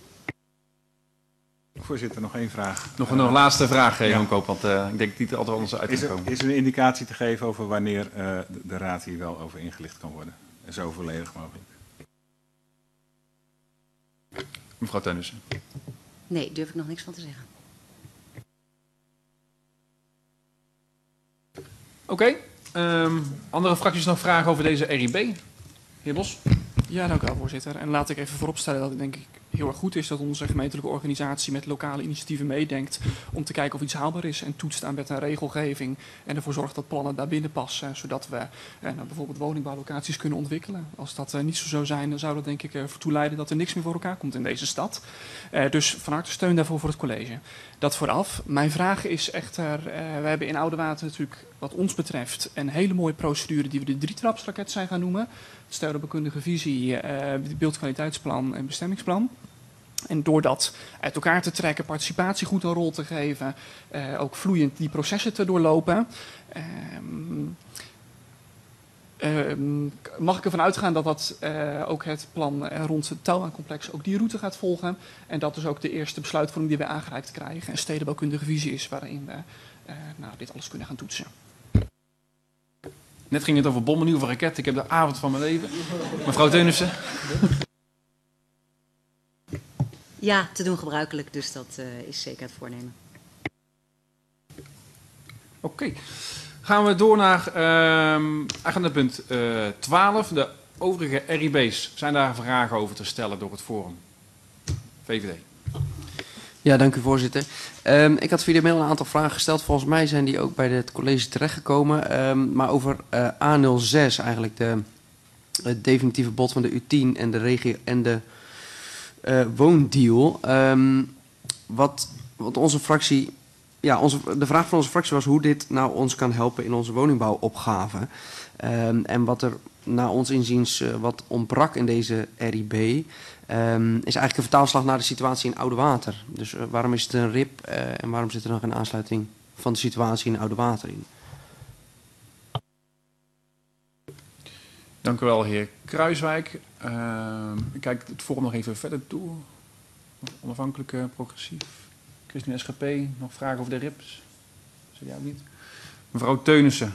Voorzitter, nog één vraag. Nog een uh, laatste vraag, Jan ja. Koop, want uh, ik denk niet dat het anders uit is kan er, komen. Is er een indicatie te geven over wanneer uh, de, de raad hier wel over ingelicht kan worden? En zo volledig mogelijk. Mevrouw Teunissen. Nee, durf ik nog niks van te zeggen. Oké. Okay. Um, andere fracties nog vragen over deze R I B? Heer Bos? Ja, dank u wel, voorzitter. En laat ik even vooropstellen dat het denk ik heel erg goed is dat onze gemeentelijke organisatie met lokale initiatieven meedenkt om te kijken of iets haalbaar is en toetst aan wet en regelgeving en ervoor zorgt dat plannen daar binnen passen, zodat we eh, nou, bijvoorbeeld woningbouwlocaties kunnen ontwikkelen. Als dat uh, niet zo zou zijn, dan zou dat denk ik ertoe leiden dat er niks meer voor elkaar komt in deze stad. Uh, dus van harte steun daarvoor voor het college. Dat vooraf. Mijn vraag is echter, uh, we hebben in Oudewater natuurlijk wat ons betreft een hele mooie procedure die we de drietrapsraket zijn gaan noemen. Stedenbouwkundige visie, uh, beeldkwaliteitsplan en bestemmingsplan. En door dat uit elkaar te trekken, participatie goed een rol te geven, uh, ook vloeiend die processen te doorlopen, um, um, mag ik ervan uitgaan dat dat uh, ook het plan uh, rond het Touwbaancomplex ook die route gaat volgen. En dat dus ook de eerste besluitvorming die we aangereikt krijgen een stedenbouwkundige visie is waarin we uh, nou, dit alles kunnen gaan toetsen. Net ging het over bommen, nu over raketten. Ik heb de avond van mijn leven. Mevrouw Teunissen. Ja, te doen gebruikelijk, dus dat uh, is zeker het voornemen. Oké. Okay. Gaan we door naar uh, agendapunt uh, twaalf. De overige R I B's. Zijn daar vragen over te stellen door het Forum? V V D. Ja, dank u voorzitter. Um, ik had via de mail een aantal vragen gesteld. Volgens mij zijn die ook bij het college terechtgekomen. Um, maar over uh, A nul zes eigenlijk, de, het definitieve bod van de U tien en de, regio en de uh, woondeal. Um, wat, wat onze fractie ja, onze, de vraag van onze fractie was hoe dit nou ons kan helpen in onze woningbouwopgave. Um, en wat er naar ons inziens uh, wat ontbrak in deze R I B... Um, is eigenlijk een vertaalslag naar de situatie in Oudewater. Dus uh, waarom is het een R I P uh, en waarom zit er nog een aansluiting van de situatie in Oudewater in? Dank u wel, heer Kruiswijk. Uh, ik kijk het forum nog even verder toe. Onafhankelijke, progressief. ChristenUnie S G P, nog vragen over de R I Ps? Zeg jij ook niet? Mevrouw Teunissen.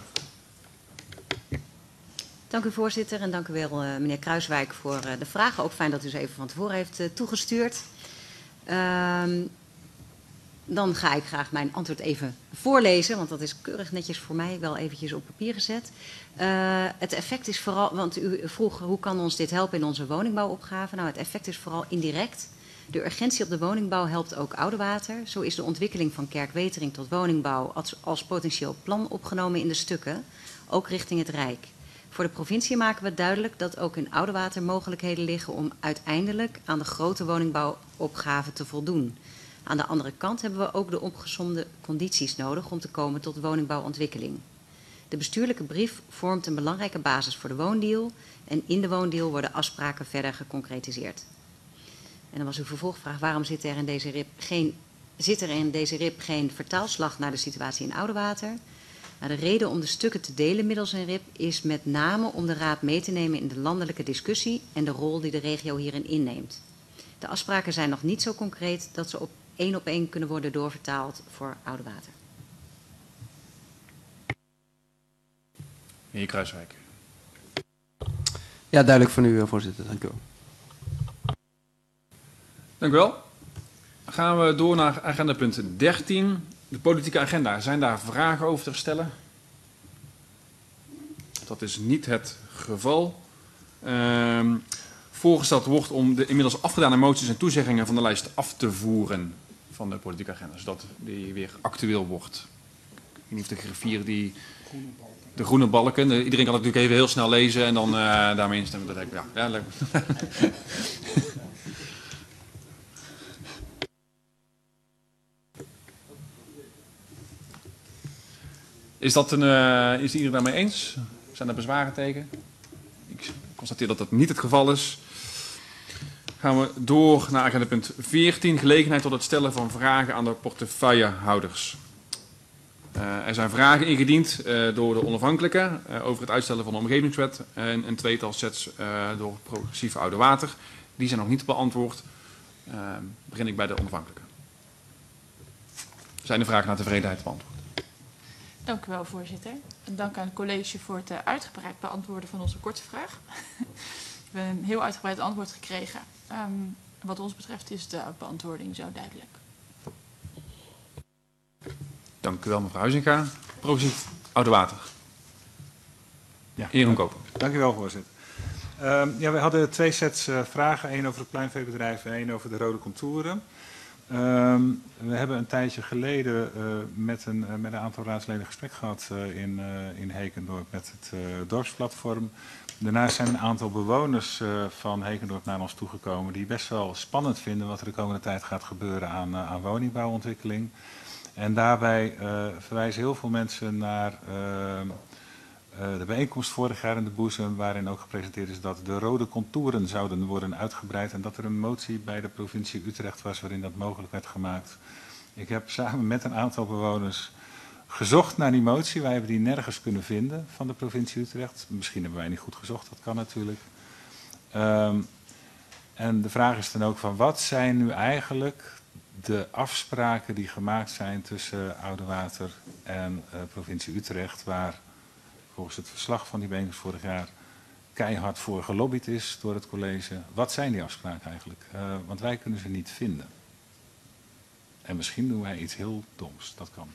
Dank u voorzitter en dank u wel uh, meneer Kruiswijk voor uh, de vragen. Ook fijn dat u ze even van tevoren heeft uh, toegestuurd. Uh, dan ga ik graag mijn antwoord even voorlezen, want dat is keurig netjes voor mij wel eventjes op papier gezet. Uh, het effect is vooral, want u vroeg hoe kan ons dit helpen in onze woningbouwopgave? Nou, het effect is vooral indirect. De urgentie op de woningbouw helpt ook Oudewater. Zo is de ontwikkeling van Kerkwetering tot woningbouw als, als potentieel plan opgenomen in de stukken, ook richting het Rijk. Voor de provincie maken we duidelijk dat ook in Oudewater mogelijkheden liggen om uiteindelijk aan de grote woningbouwopgave te voldoen. Aan de andere kant hebben we ook de opgesomde condities nodig om te komen tot woningbouwontwikkeling. De bestuurlijke brief vormt een belangrijke basis voor de woondeal en in de woondeal worden afspraken verder geconcretiseerd. En dan was uw vervolgvraag, waarom zit er in deze R I P geen, zit er in deze R I P geen vertaalslag naar de situatie in Oudewater? Nou, de reden om de stukken te delen middels een R I P is met name om de Raad mee te nemen in de landelijke discussie en de rol die de regio hierin inneemt. De afspraken zijn nog niet zo concreet dat ze op één op één kunnen worden doorvertaald voor Oudewater. Meneer Kruiswijk. Ja, duidelijk van u, voorzitter. Dank u wel. Dank u wel. Dan gaan we door naar agenda punt dertien. De politieke agenda. Zijn daar vragen over te stellen? Dat is niet het geval. Uh, voorgesteld wordt om de inmiddels afgedane moties en toezeggingen van de lijst af te voeren van de politieke agenda, zodat die weer actueel wordt. Ik weet niet of de griffier die... De groene balken. De, iedereen kan het natuurlijk even heel snel lezen en dan uh, daarmee instemmen. Dat denk ik, ja, ja, leuk. Is, dat een, uh, is iedereen daarmee eens? Zijn er bezwaren tegen? Ik constateer dat dat niet het geval is. Gaan we door naar agenda punt veertien. Gelegenheid tot het stellen van vragen aan de portefeuillehouders. Uh, er zijn vragen ingediend uh, door de onafhankelijke uh, over het uitstellen van de omgevingswet en een tweetal sets uh, door progressief Oudewater. Die zijn nog niet beantwoord. Uh, begin ik bij de onafhankelijke. Zijn de vragen naar tevredenheid beantwoord? Dank u wel, voorzitter. En dank aan het college voor het uh, uitgebreid beantwoorden van onze korte vraag. We hebben een heel uitgebreid antwoord gekregen. Um, wat ons betreft is de beantwoording zo duidelijk. Dank u wel, mevrouw Huizinga. Progressief Oudewater. Ja, Heer Koper. Dank u wel, voorzitter. Uh, ja, we hadden twee sets uh, vragen. één over het pluimveebedrijf en één over de rode contouren. Uh, we hebben een tijdje geleden uh, met, een, uh, met een aantal raadsleden gesprek gehad uh, in, uh, in Hekendorp met het uh, dorpsplatform. Daarnaast zijn een aantal bewoners uh, van Hekendorp naar ons toegekomen die best wel spannend vinden wat er de komende tijd gaat gebeuren aan, uh, aan woningbouwontwikkeling. En daarbij uh, verwijzen heel veel mensen naar uh, uh, de bijeenkomst vorig jaar in de Boezem, waarin ook gepresenteerd is dat de rode contouren zouden worden uitgebreid en dat er een motie bij de provincie Utrecht was waarin dat mogelijk werd gemaakt. Ik heb samen met een aantal bewoners gezocht naar die motie. Wij hebben die nergens kunnen vinden van de provincie Utrecht. Misschien hebben wij niet goed gezocht, dat kan natuurlijk. Um, en de vraag is dan ook van wat zijn nu eigenlijk de afspraken die gemaakt zijn tussen Oudewater en uh, provincie Utrecht, waar volgens het verslag van die bijeenkomst vorig jaar keihard voor gelobbyd is door het college. Wat zijn die afspraken eigenlijk? Uh, want wij kunnen ze niet vinden. En misschien doen wij iets heel doms, dat kan.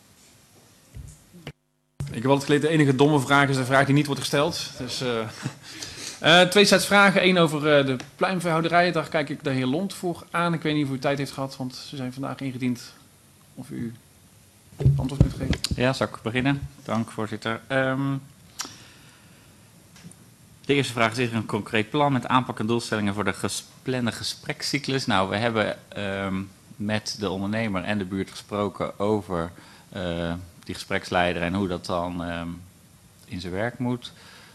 Ik heb altijd geleerd, de enige domme vraag is de vraag die niet wordt gesteld. Dus, uh, uh, twee sets vragen. Eén over uh, de pluimveehouderij. Daar kijk ik de heer Lont voor aan. Ik weet niet of u tijd heeft gehad, want ze zijn vandaag ingediend. Of u antwoord kunt geven. Ja, zal ik beginnen? Dank, voorzitter. Um, de eerste vraag is: is er een concreet plan met aanpak en doelstellingen voor de geplande gesprekscyclus? Nou, we hebben um, met de ondernemer en de buurt gesproken over uh, die gespreksleider en hoe dat dan uh, in zijn werk moet.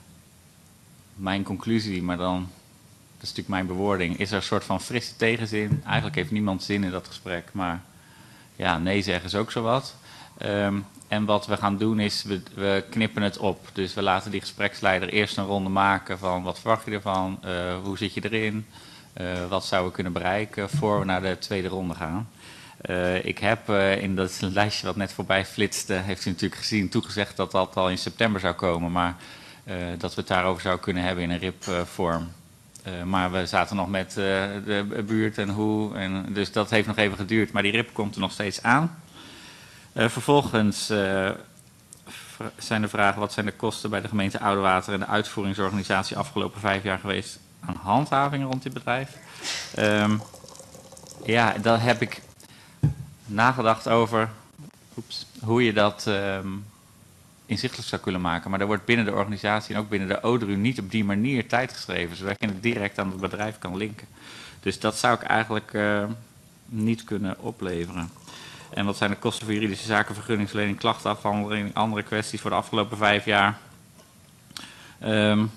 Mijn conclusie, maar dan, dat is natuurlijk mijn bewoording, is er een soort van frisse tegenzin. Eigenlijk heeft niemand zin in dat gesprek, maar ja, nee zeggen is ook zo wat. Um, en wat we gaan doen is, we, we knippen het op. Dus we laten die gespreksleider eerst een ronde maken van wat verwacht je ervan, uh, hoe zit je erin, uh, wat zouden we kunnen bereiken voor we naar de tweede ronde gaan. Uh, ik heb uh, in dat lijstje wat net voorbij flitste, heeft u natuurlijk gezien, toegezegd dat dat al in september zou komen, maar uh, dat we het daarover zouden kunnen hebben in een R I P-vorm. Uh, maar we zaten nog met uh, de buurt en hoe, en dus dat heeft nog even geduurd, maar die R I P komt er nog steeds aan. Uh, vervolgens uh, zijn de vragen, wat zijn de kosten bij de gemeente Oudewater en de uitvoeringsorganisatie afgelopen vijf jaar geweest aan handhaving rond dit bedrijf? Um, ja, daar heb ik nagedacht over oeps, hoe je dat um, inzichtelijk zou kunnen maken. Maar er wordt binnen de organisatie en ook binnen de O D R U niet op die manier tijd geschreven, zodat je het direct aan het bedrijf kan linken. Dus dat zou ik eigenlijk uh, niet kunnen opleveren. En wat zijn de kosten voor juridische zaken, vergunningsverlening, klachtenafhandeling, andere kwesties voor de afgelopen vijf jaar? Um,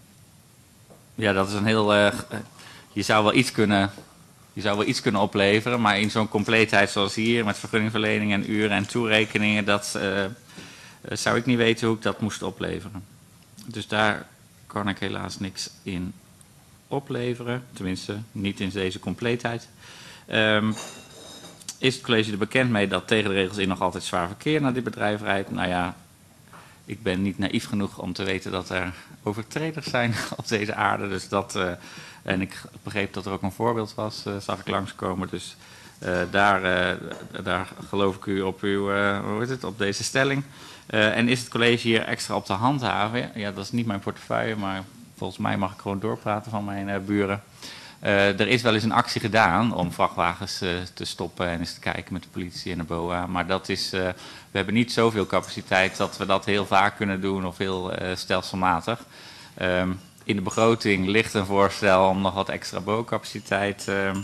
ja, dat is een heel... Uh, je zou wel iets kunnen... Je zou wel iets kunnen opleveren, maar in zo'n compleetheid zoals hier, met vergunningverlening en uren en toerekeningen, dat uh, zou ik niet weten hoe ik dat moest opleveren. Dus daar kan ik helaas niks in opleveren, tenminste niet in deze compleetheid. Um, is het college er bekend mee dat tegen de regels in nog altijd zwaar verkeer naar dit bedrijf rijdt? Nou ja, ik ben niet naïef genoeg om te weten dat er overtreders zijn op deze aarde, dus dat... Uh, En ik begreep dat er ook een voorbeeld was, uh, zag ik langskomen. Dus uh, daar, uh, daar geloof ik u op, uw, uh, hoe heet het, op deze stelling. Uh, en is het college hier extra op te handhaven? Ja, dat is niet mijn portefeuille, maar volgens mij mag ik gewoon doorpraten van mijn uh, buren. Uh, er is wel eens een actie gedaan om vrachtwagens uh, te stoppen en eens te kijken met de politie en de B O A. Maar dat is, uh, we hebben niet zoveel capaciteit dat we dat heel vaak kunnen doen of heel uh, stelselmatig. Um, In de begroting ligt een voorstel om nog wat extra B O A-capaciteit uh, uh,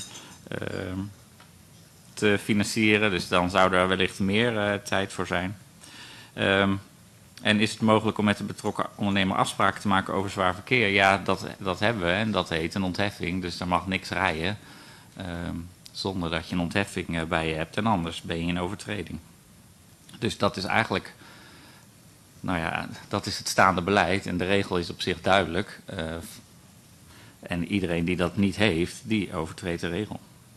te financieren. Dus dan zou er wellicht meer uh, tijd voor zijn. Um, en is het mogelijk om met de betrokken ondernemer afspraken te maken over zwaar verkeer? Ja, dat, dat hebben we en dat heet een ontheffing. Dus er mag niks rijden um, zonder dat je een ontheffing uh, bij je hebt. En anders ben je in overtreding. Dus dat is eigenlijk... Nou ja, dat is het staande beleid en de regel is op zich duidelijk. Uh, en iedereen die dat niet heeft, die overtreedt de regel.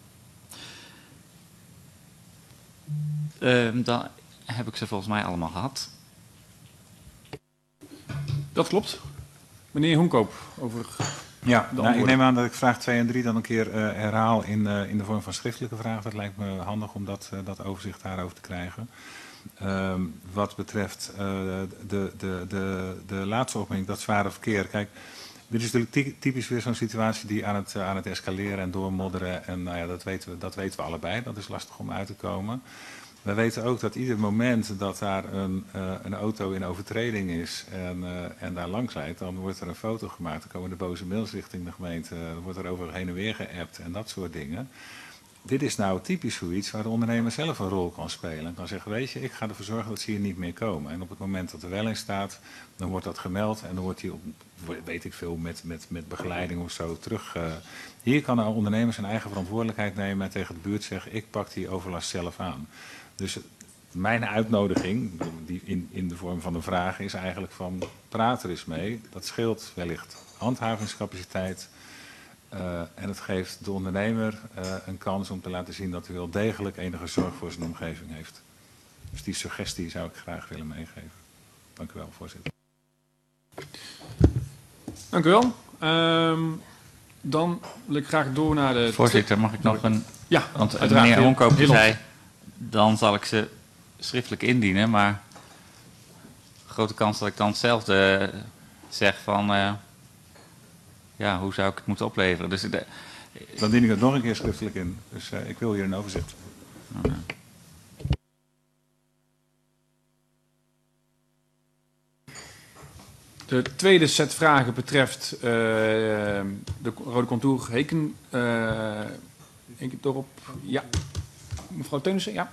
Uh, dan heb ik ze volgens mij allemaal gehad. Dat klopt. Meneer Hoenkoop, over Ja, de nou, ik neem aan dat ik vraag twee en drie dan een keer uh, herhaal in, uh, in de vorm van schriftelijke vragen. Dat lijkt me handig om dat, uh, dat overzicht daarover te krijgen. Um, wat betreft uh, de, de, de, de laatste opmerking, dat zware verkeer. Kijk, dit is natuurlijk typisch weer zo'n situatie die aan het, uh, aan het escaleren en doormodderen. En nou ja, dat weten we, dat weten we allebei. Dat is lastig om uit te komen. We weten ook dat ieder moment dat daar een, uh, een auto in overtreding is en, uh, en daar langs rijdt, dan wordt er een foto gemaakt. Dan komen de boze mails richting de gemeente. Dan wordt er over heen en weer geappt en dat soort dingen. Dit is nou typisch zoiets waar de ondernemer zelf een rol kan spelen. En kan zeggen, weet je, ik ga ervoor zorgen dat ze hier niet meer komen. En op het moment dat er wel in staat, dan wordt dat gemeld. En dan wordt hij, op, weet ik veel, met, met, met begeleiding of zo terug. Uh, hier kan een ondernemer zijn eigen verantwoordelijkheid nemen en tegen de buurt zeggen, ik pak die overlast zelf aan. Dus mijn uitnodiging, die in, in de vorm van een vraag, is eigenlijk van, praat er eens mee. Dat scheelt wellicht handhavingscapaciteit. Uh, en het geeft de ondernemer uh, een kans om te laten zien dat hij wel degelijk enige zorg voor zijn omgeving heeft. Dus die suggestie zou ik graag willen meegeven. Dank u wel, voorzitter. Dank u wel. Um, dan wil ik graag door naar de... Voorzitter, mag ik nog een... Ja, want uiteraard. Meneer Hoenkoop Heel zei, dan zal ik ze schriftelijk indienen, maar grote kans dat ik dan hetzelfde zeg van... Uh, Ja, hoe zou ik het moeten opleveren? Dus de, dan dien ik het nog een keer schriftelijk in. Dus uh, ik wil hier een overzicht. Uh, De tweede set vragen betreft uh, de rode contour Heken, uh, Hekendorp. Ja, mevrouw Teunissen, ja.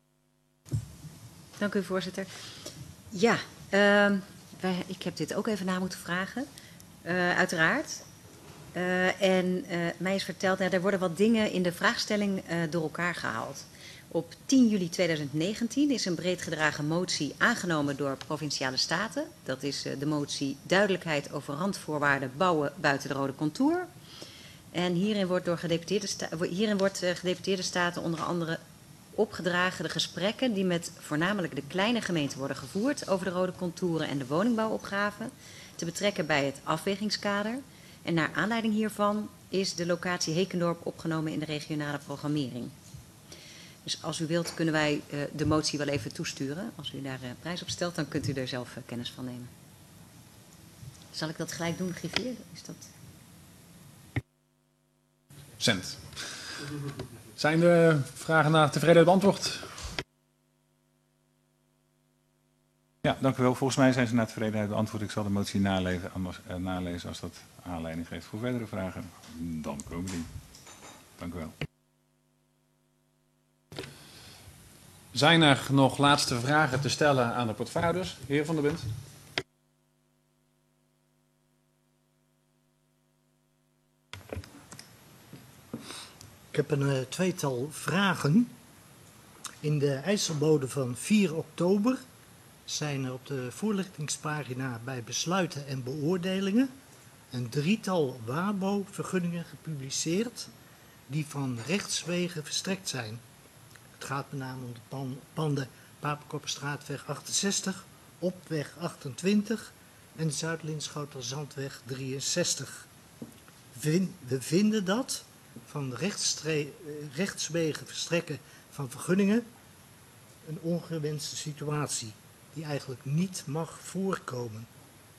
Dank u, voorzitter. Ja, uh, wij, ik heb dit ook even na moeten vragen, uh, uiteraard. Uh, en uh, mij is verteld, nou, er worden wat dingen in de vraagstelling uh, door elkaar gehaald. Op tien juli tweeduizend negentien is een breed gedragen motie aangenomen door Provinciale Staten. Dat is uh, de motie Duidelijkheid over randvoorwaarden bouwen buiten de rode contour. En hierin wordt, door gedeputeerde sta hierin wordt uh, gedeputeerde Staten onder andere opgedragen de gesprekken die met voornamelijk de kleine gemeenten worden gevoerd over de rode contouren en de woningbouwopgave te betrekken bij het afwegingskader. En naar aanleiding hiervan is de locatie Hekendorp opgenomen in de regionale programmering. Dus als u wilt kunnen wij uh, de motie wel even toesturen. Als u daar uh, prijs op stelt, dan kunt u er zelf uh, kennis van nemen. Zal ik dat gelijk doen, griffier? Is dat... Cent. Zijn de vragen naar tevredenheid beantwoord? Ja, dank u wel. Volgens mij zijn ze naar tevredenheid beantwoord. Ik zal de motie nalezen, anders, uh, nalezen als dat aanleiding geeft voor verdere vragen. Dan komen die. Dank u wel. Zijn er nog laatste vragen te stellen aan de portefeuillehouders? Heer Van der Bunt. Ik heb een uh, tweetal vragen. In de eiselbode van vier oktober zijn er op de voorlichtingspagina bij besluiten en beoordelingen een drietal WABO-vergunningen gepubliceerd die van rechtswegen verstrekt zijn. Het gaat met name om de pan panden Papekoppenstraatweg achtenzestig, Opweg achtentwintig en Zuid-Linschoter-Zandweg drieënzestig. Vin we vinden dat van rechtswegen verstrekken van vergunningen een ongewenste situatie die eigenlijk niet mag voorkomen.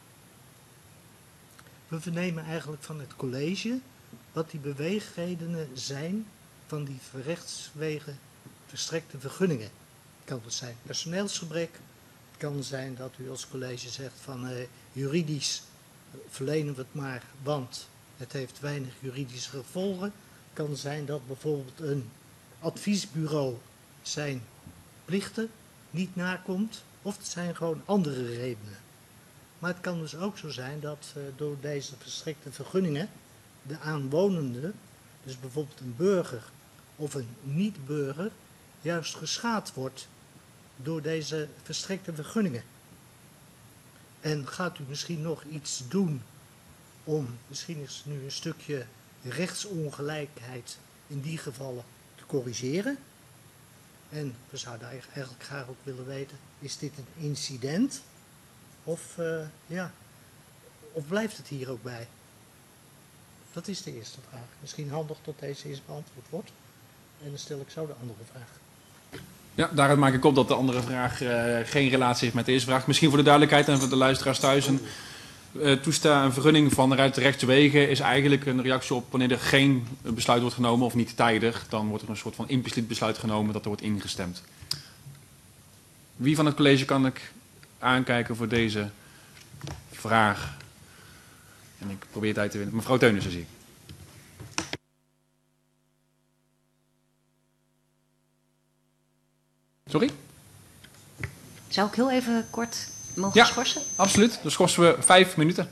We vernemen eigenlijk van het college wat die beweegredenen zijn van die rechtswegen verstrekte vergunningen. Het kan dus zijn personeelsgebrek, het kan zijn dat u als college zegt van eh, juridisch verlenen we het maar, want het heeft weinig juridische gevolgen. Het kan zijn dat bijvoorbeeld een adviesbureau zijn plichten niet nakomt, of het zijn gewoon andere redenen. Maar het kan dus ook zo zijn dat uh, door deze verstrekte vergunningen de aanwonende, dus bijvoorbeeld een burger of een niet-burger, juist geschaad wordt door deze verstrekte vergunningen. En gaat u misschien nog iets doen om, misschien is nu een stukje rechtsongelijkheid in die gevallen te corrigeren? En we zouden eigenlijk graag ook willen weten, is dit een incident? Of, uh, ja, of blijft het hier ook bij? Dat is de eerste vraag. Misschien handig dat deze eerst beantwoord wordt. En dan stel ik zo de andere vraag. Ja, daaruit maak ik op dat de andere vraag uh, geen relatie heeft met de eerste vraag. Misschien voor de duidelijkheid en voor de luisteraars thuis. Een, uh, toestaan, een vergunning vanuit de rechtswegen is eigenlijk een reactie op wanneer er geen besluit wordt genomen of niet tijdig. Dan wordt er een soort van impliciet besluit genomen dat er wordt ingestemd. Wie van het college kan ik aankijken voor deze vraag? En ik probeer tijd te winnen. Mevrouw Teunissen zie ik. Sorry? Zou ik heel even kort mogen ja, schorsen? Absoluut. Dan schorsen we vijf minuten.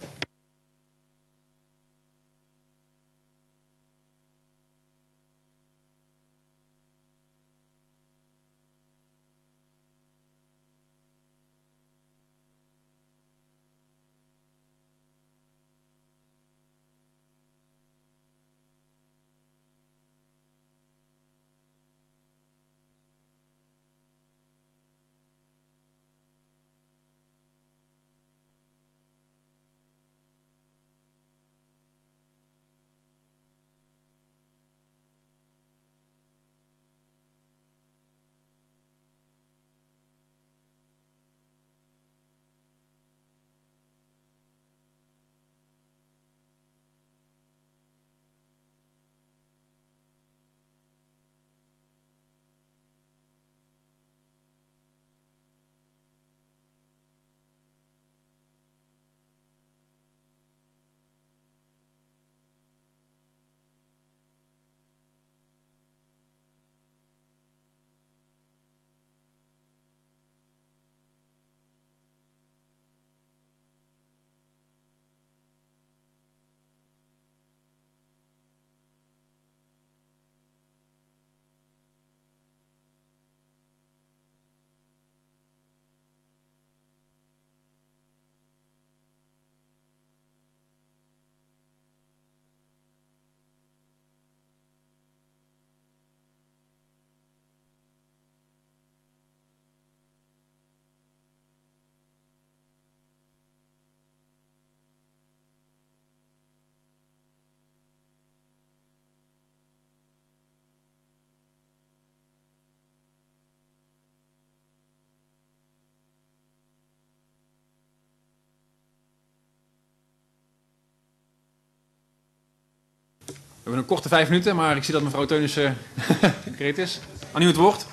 We hebben een korte vijf minuten, maar ik zie dat mevrouw Teunissen gereed is. Aan u het woord.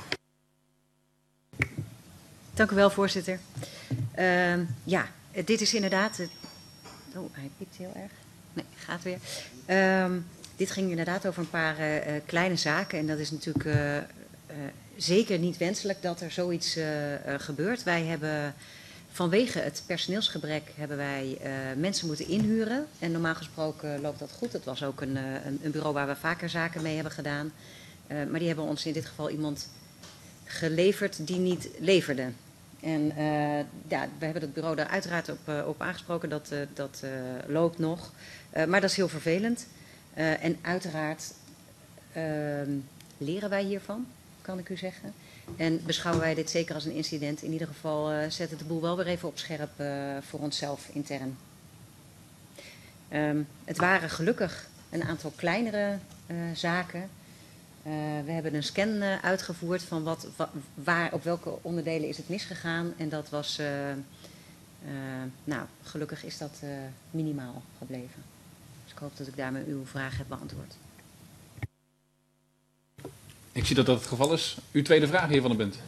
Dank u wel, voorzitter. Uh, ja, dit is inderdaad... Uh, oh, hij piept heel erg. Nee, gaat weer. Uh, dit ging inderdaad over een paar uh, kleine zaken. En dat is natuurlijk uh, uh, zeker niet wenselijk dat er zoiets uh, uh, gebeurt. Wij hebben vanwege het personeelsgebrek hebben wij uh, mensen moeten inhuren. En normaal gesproken loopt dat goed. Dat was ook een, uh, een, een bureau waar we vaker zaken mee hebben gedaan. Uh, maar die hebben ons in dit geval iemand geleverd die niet leverde. En uh, ja, we hebben het bureau daar uiteraard op, uh, op aangesproken. Dat, uh, dat uh, loopt nog. Uh, maar dat is heel vervelend. Uh, en uiteraard uh, leren wij hiervan, kan ik u zeggen. En beschouwen wij dit zeker als een incident. In ieder geval uh, zet het de boel wel weer even op scherp uh, voor onszelf intern. Um, het waren gelukkig een aantal kleinere uh, zaken. Uh, we hebben een scan uh, uitgevoerd van wat, wa, waar, op welke onderdelen is het misgegaan. En dat was, uh, uh, nou, gelukkig is dat uh, minimaal gebleven. Dus ik hoop dat ik daarmee uw vraag heb beantwoord. Ik zie dat dat het geval is. Uw tweede vraag, heer Van der Bunt.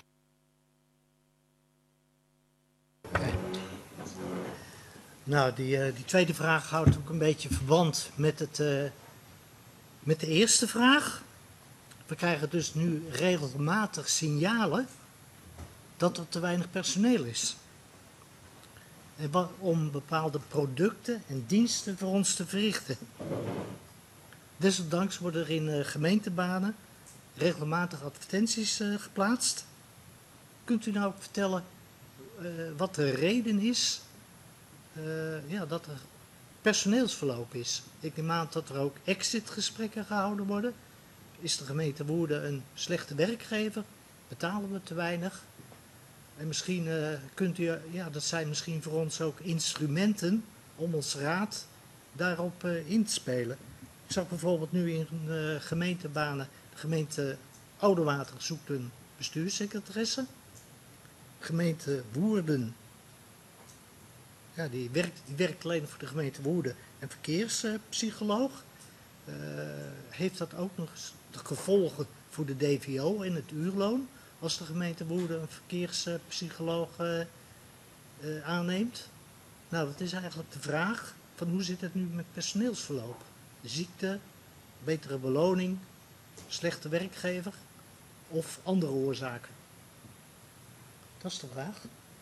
Nou, die, uh, die tweede vraag houdt ook een beetje verband met, het, uh, met de eerste vraag. We krijgen dus nu regelmatig signalen dat er te weinig personeel is. En wat, om bepaalde producten en diensten voor ons te verrichten. Desondanks worden er in uh, gemeentebanen regelmatig advertenties uh, geplaatst. Kunt u nou ook vertellen uh, wat de reden is uh, ja, dat er personeelsverloop is? Ik neem aan dat er ook exitgesprekken gehouden worden. Is de gemeente Woerden een slechte werkgever? Betalen we te weinig? En misschien uh, kunt u, ja, dat zijn misschien voor ons ook instrumenten om als raad daarop uh, in te spelen. Ik zag bijvoorbeeld nu in uh, gemeentebanen, de gemeente Oudewater zoekt een bestuurssecretaresse. Gemeente Woerden, ja, die, werkt, die werkt alleen voor de gemeente Woerden, en verkeerspsycholoog. Uh, heeft dat ook nog eens de gevolgen voor de D V O en het uurloon als de gemeente Woerden een verkeerspsycholoog uh, uh, aanneemt? Nou, dat is eigenlijk de vraag van hoe zit het nu met personeelsverloop? Ziekte, betere beloning, slechte werkgever of andere oorzaken? Dat is de vraag.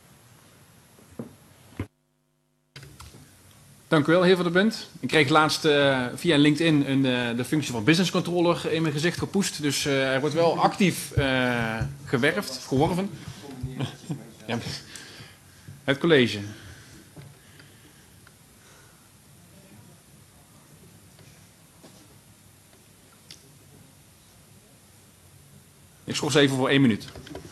Dank u wel, heer Van der Bunt. Ik kreeg laatst uh, via LinkedIn een, uh, de functie van business controller in mijn gezicht gepoest. Dus uh, er wordt wel actief uh, gewerfd, geworven. Ja. Het college. Ik schors even voor één minuut.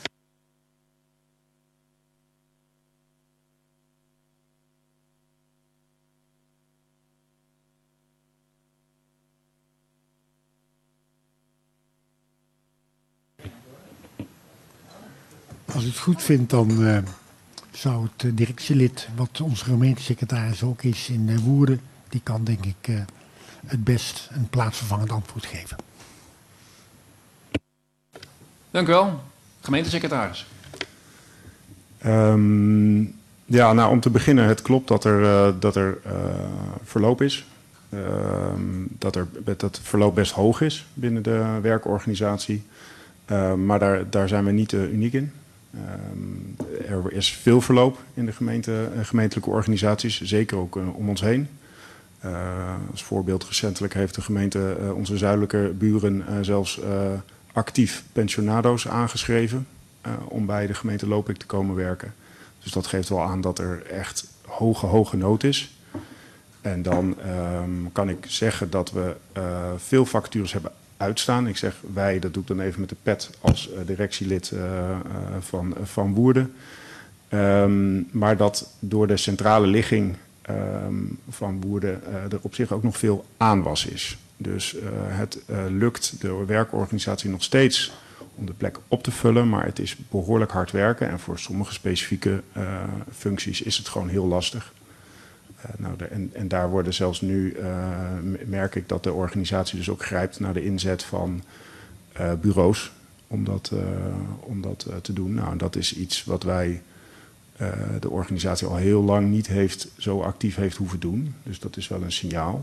Als u het goed vindt, dan uh, zou het uh, directielid, wat onze gemeentesecretaris ook is in uh, Woerden, die kan denk ik uh, het best een plaatsvervangend antwoord geven. Dank u wel. Gemeentesecretaris. Um, ja, nou om te beginnen, het klopt dat er, uh, dat er uh, verloop is. Uh, dat er dat verloop best hoog is binnen de werkorganisatie. Uh, maar daar, daar zijn we niet uh, uniek in. Um, er is veel verloop in de gemeente, uh, gemeentelijke organisaties, zeker ook uh, om ons heen. Uh, als voorbeeld recentelijk heeft de gemeente uh, onze zuidelijke buren uh, zelfs uh, actief pensionado's aangeschreven uh, om bij de gemeente Lopik te komen werken. Dus dat geeft wel aan dat er echt hoge, hoge nood is. En dan um, kan ik zeggen dat we uh, veel vacatures hebben uitstaan. Ik zeg wij, dat doe ik dan even met de pet als uh, directielid uh, uh, van, uh, van Woerden. Um, maar dat door de centrale ligging um, van Woerden uh, er op zich ook nog veel aanwas is. Dus uh, het uh, lukt de werkorganisatie nog steeds om de plek op te vullen, maar het is behoorlijk hard werken en voor sommige specifieke uh, functies is het gewoon heel lastig. Uh, nou, de, en, en daar worden zelfs nu, uh, merk ik dat de organisatie dus ook grijpt naar de inzet van uh, bureaus om dat, uh, om dat uh, te doen. Nou, dat is iets wat wij, uh, de organisatie al heel lang niet heeft, zo actief heeft hoeven doen. Dus dat is wel een signaal.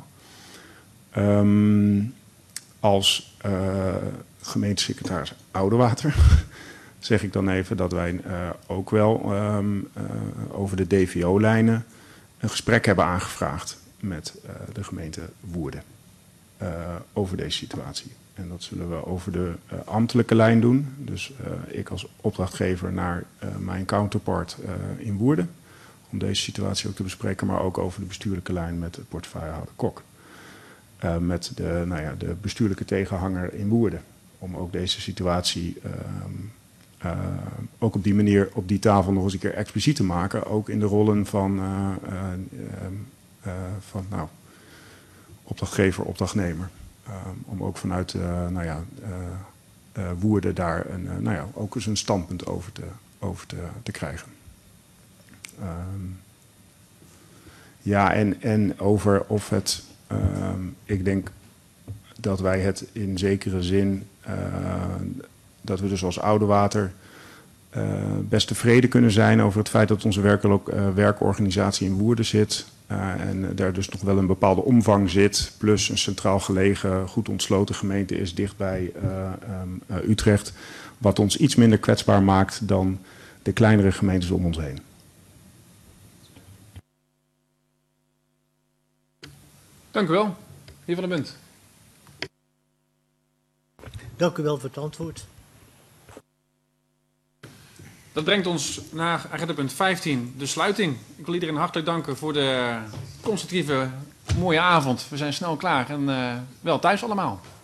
Um, als uh, gemeentesecretaris Oudewater zeg ik dan even dat wij uh, ook wel um, uh, over de D V O-lijnen een gesprek hebben aangevraagd met uh, de gemeente Woerden uh, over deze situatie. En dat zullen we over de uh, ambtelijke lijn doen. Dus uh, ik als opdrachtgever naar uh, mijn counterpart uh, in Woerden, om deze situatie ook te bespreken, maar ook over de bestuurlijke lijn met de portefeuillehouder Kok. Uh, met de, nou ja, de bestuurlijke tegenhanger in Woerden. Om ook deze situatie uh, uh, ook op die manier op die tafel nog eens een keer expliciet te maken. Ook in de rollen van, uh, uh, uh, uh, van nou, opdrachtgever, opdrachtnemer. Uh, om ook vanuit uh, nou ja, uh, uh, Woerden daar een, uh, nou ja, ook eens een standpunt over te, over te, te krijgen. Uh, ja, en, en over of het... Uh, ik denk dat wij het in zekere zin, uh, dat we dus als Oudewater uh, best tevreden kunnen zijn over het feit dat onze werk- uh, werkorganisatie in Woerden zit. Uh, en daar dus nog wel een bepaalde omvang zit, plus een centraal gelegen, goed ontsloten gemeente is dichtbij uh, um, uh, Utrecht. Wat ons iets minder kwetsbaar maakt dan de kleinere gemeentes om ons heen. Dank u wel. Heer Van der Bunt. Dank u wel voor het antwoord. Dat brengt ons naar agendapunt vijftien, de sluiting. Ik wil iedereen hartelijk danken voor de constructieve, mooie avond. We zijn snel klaar en uh, wel thuis allemaal.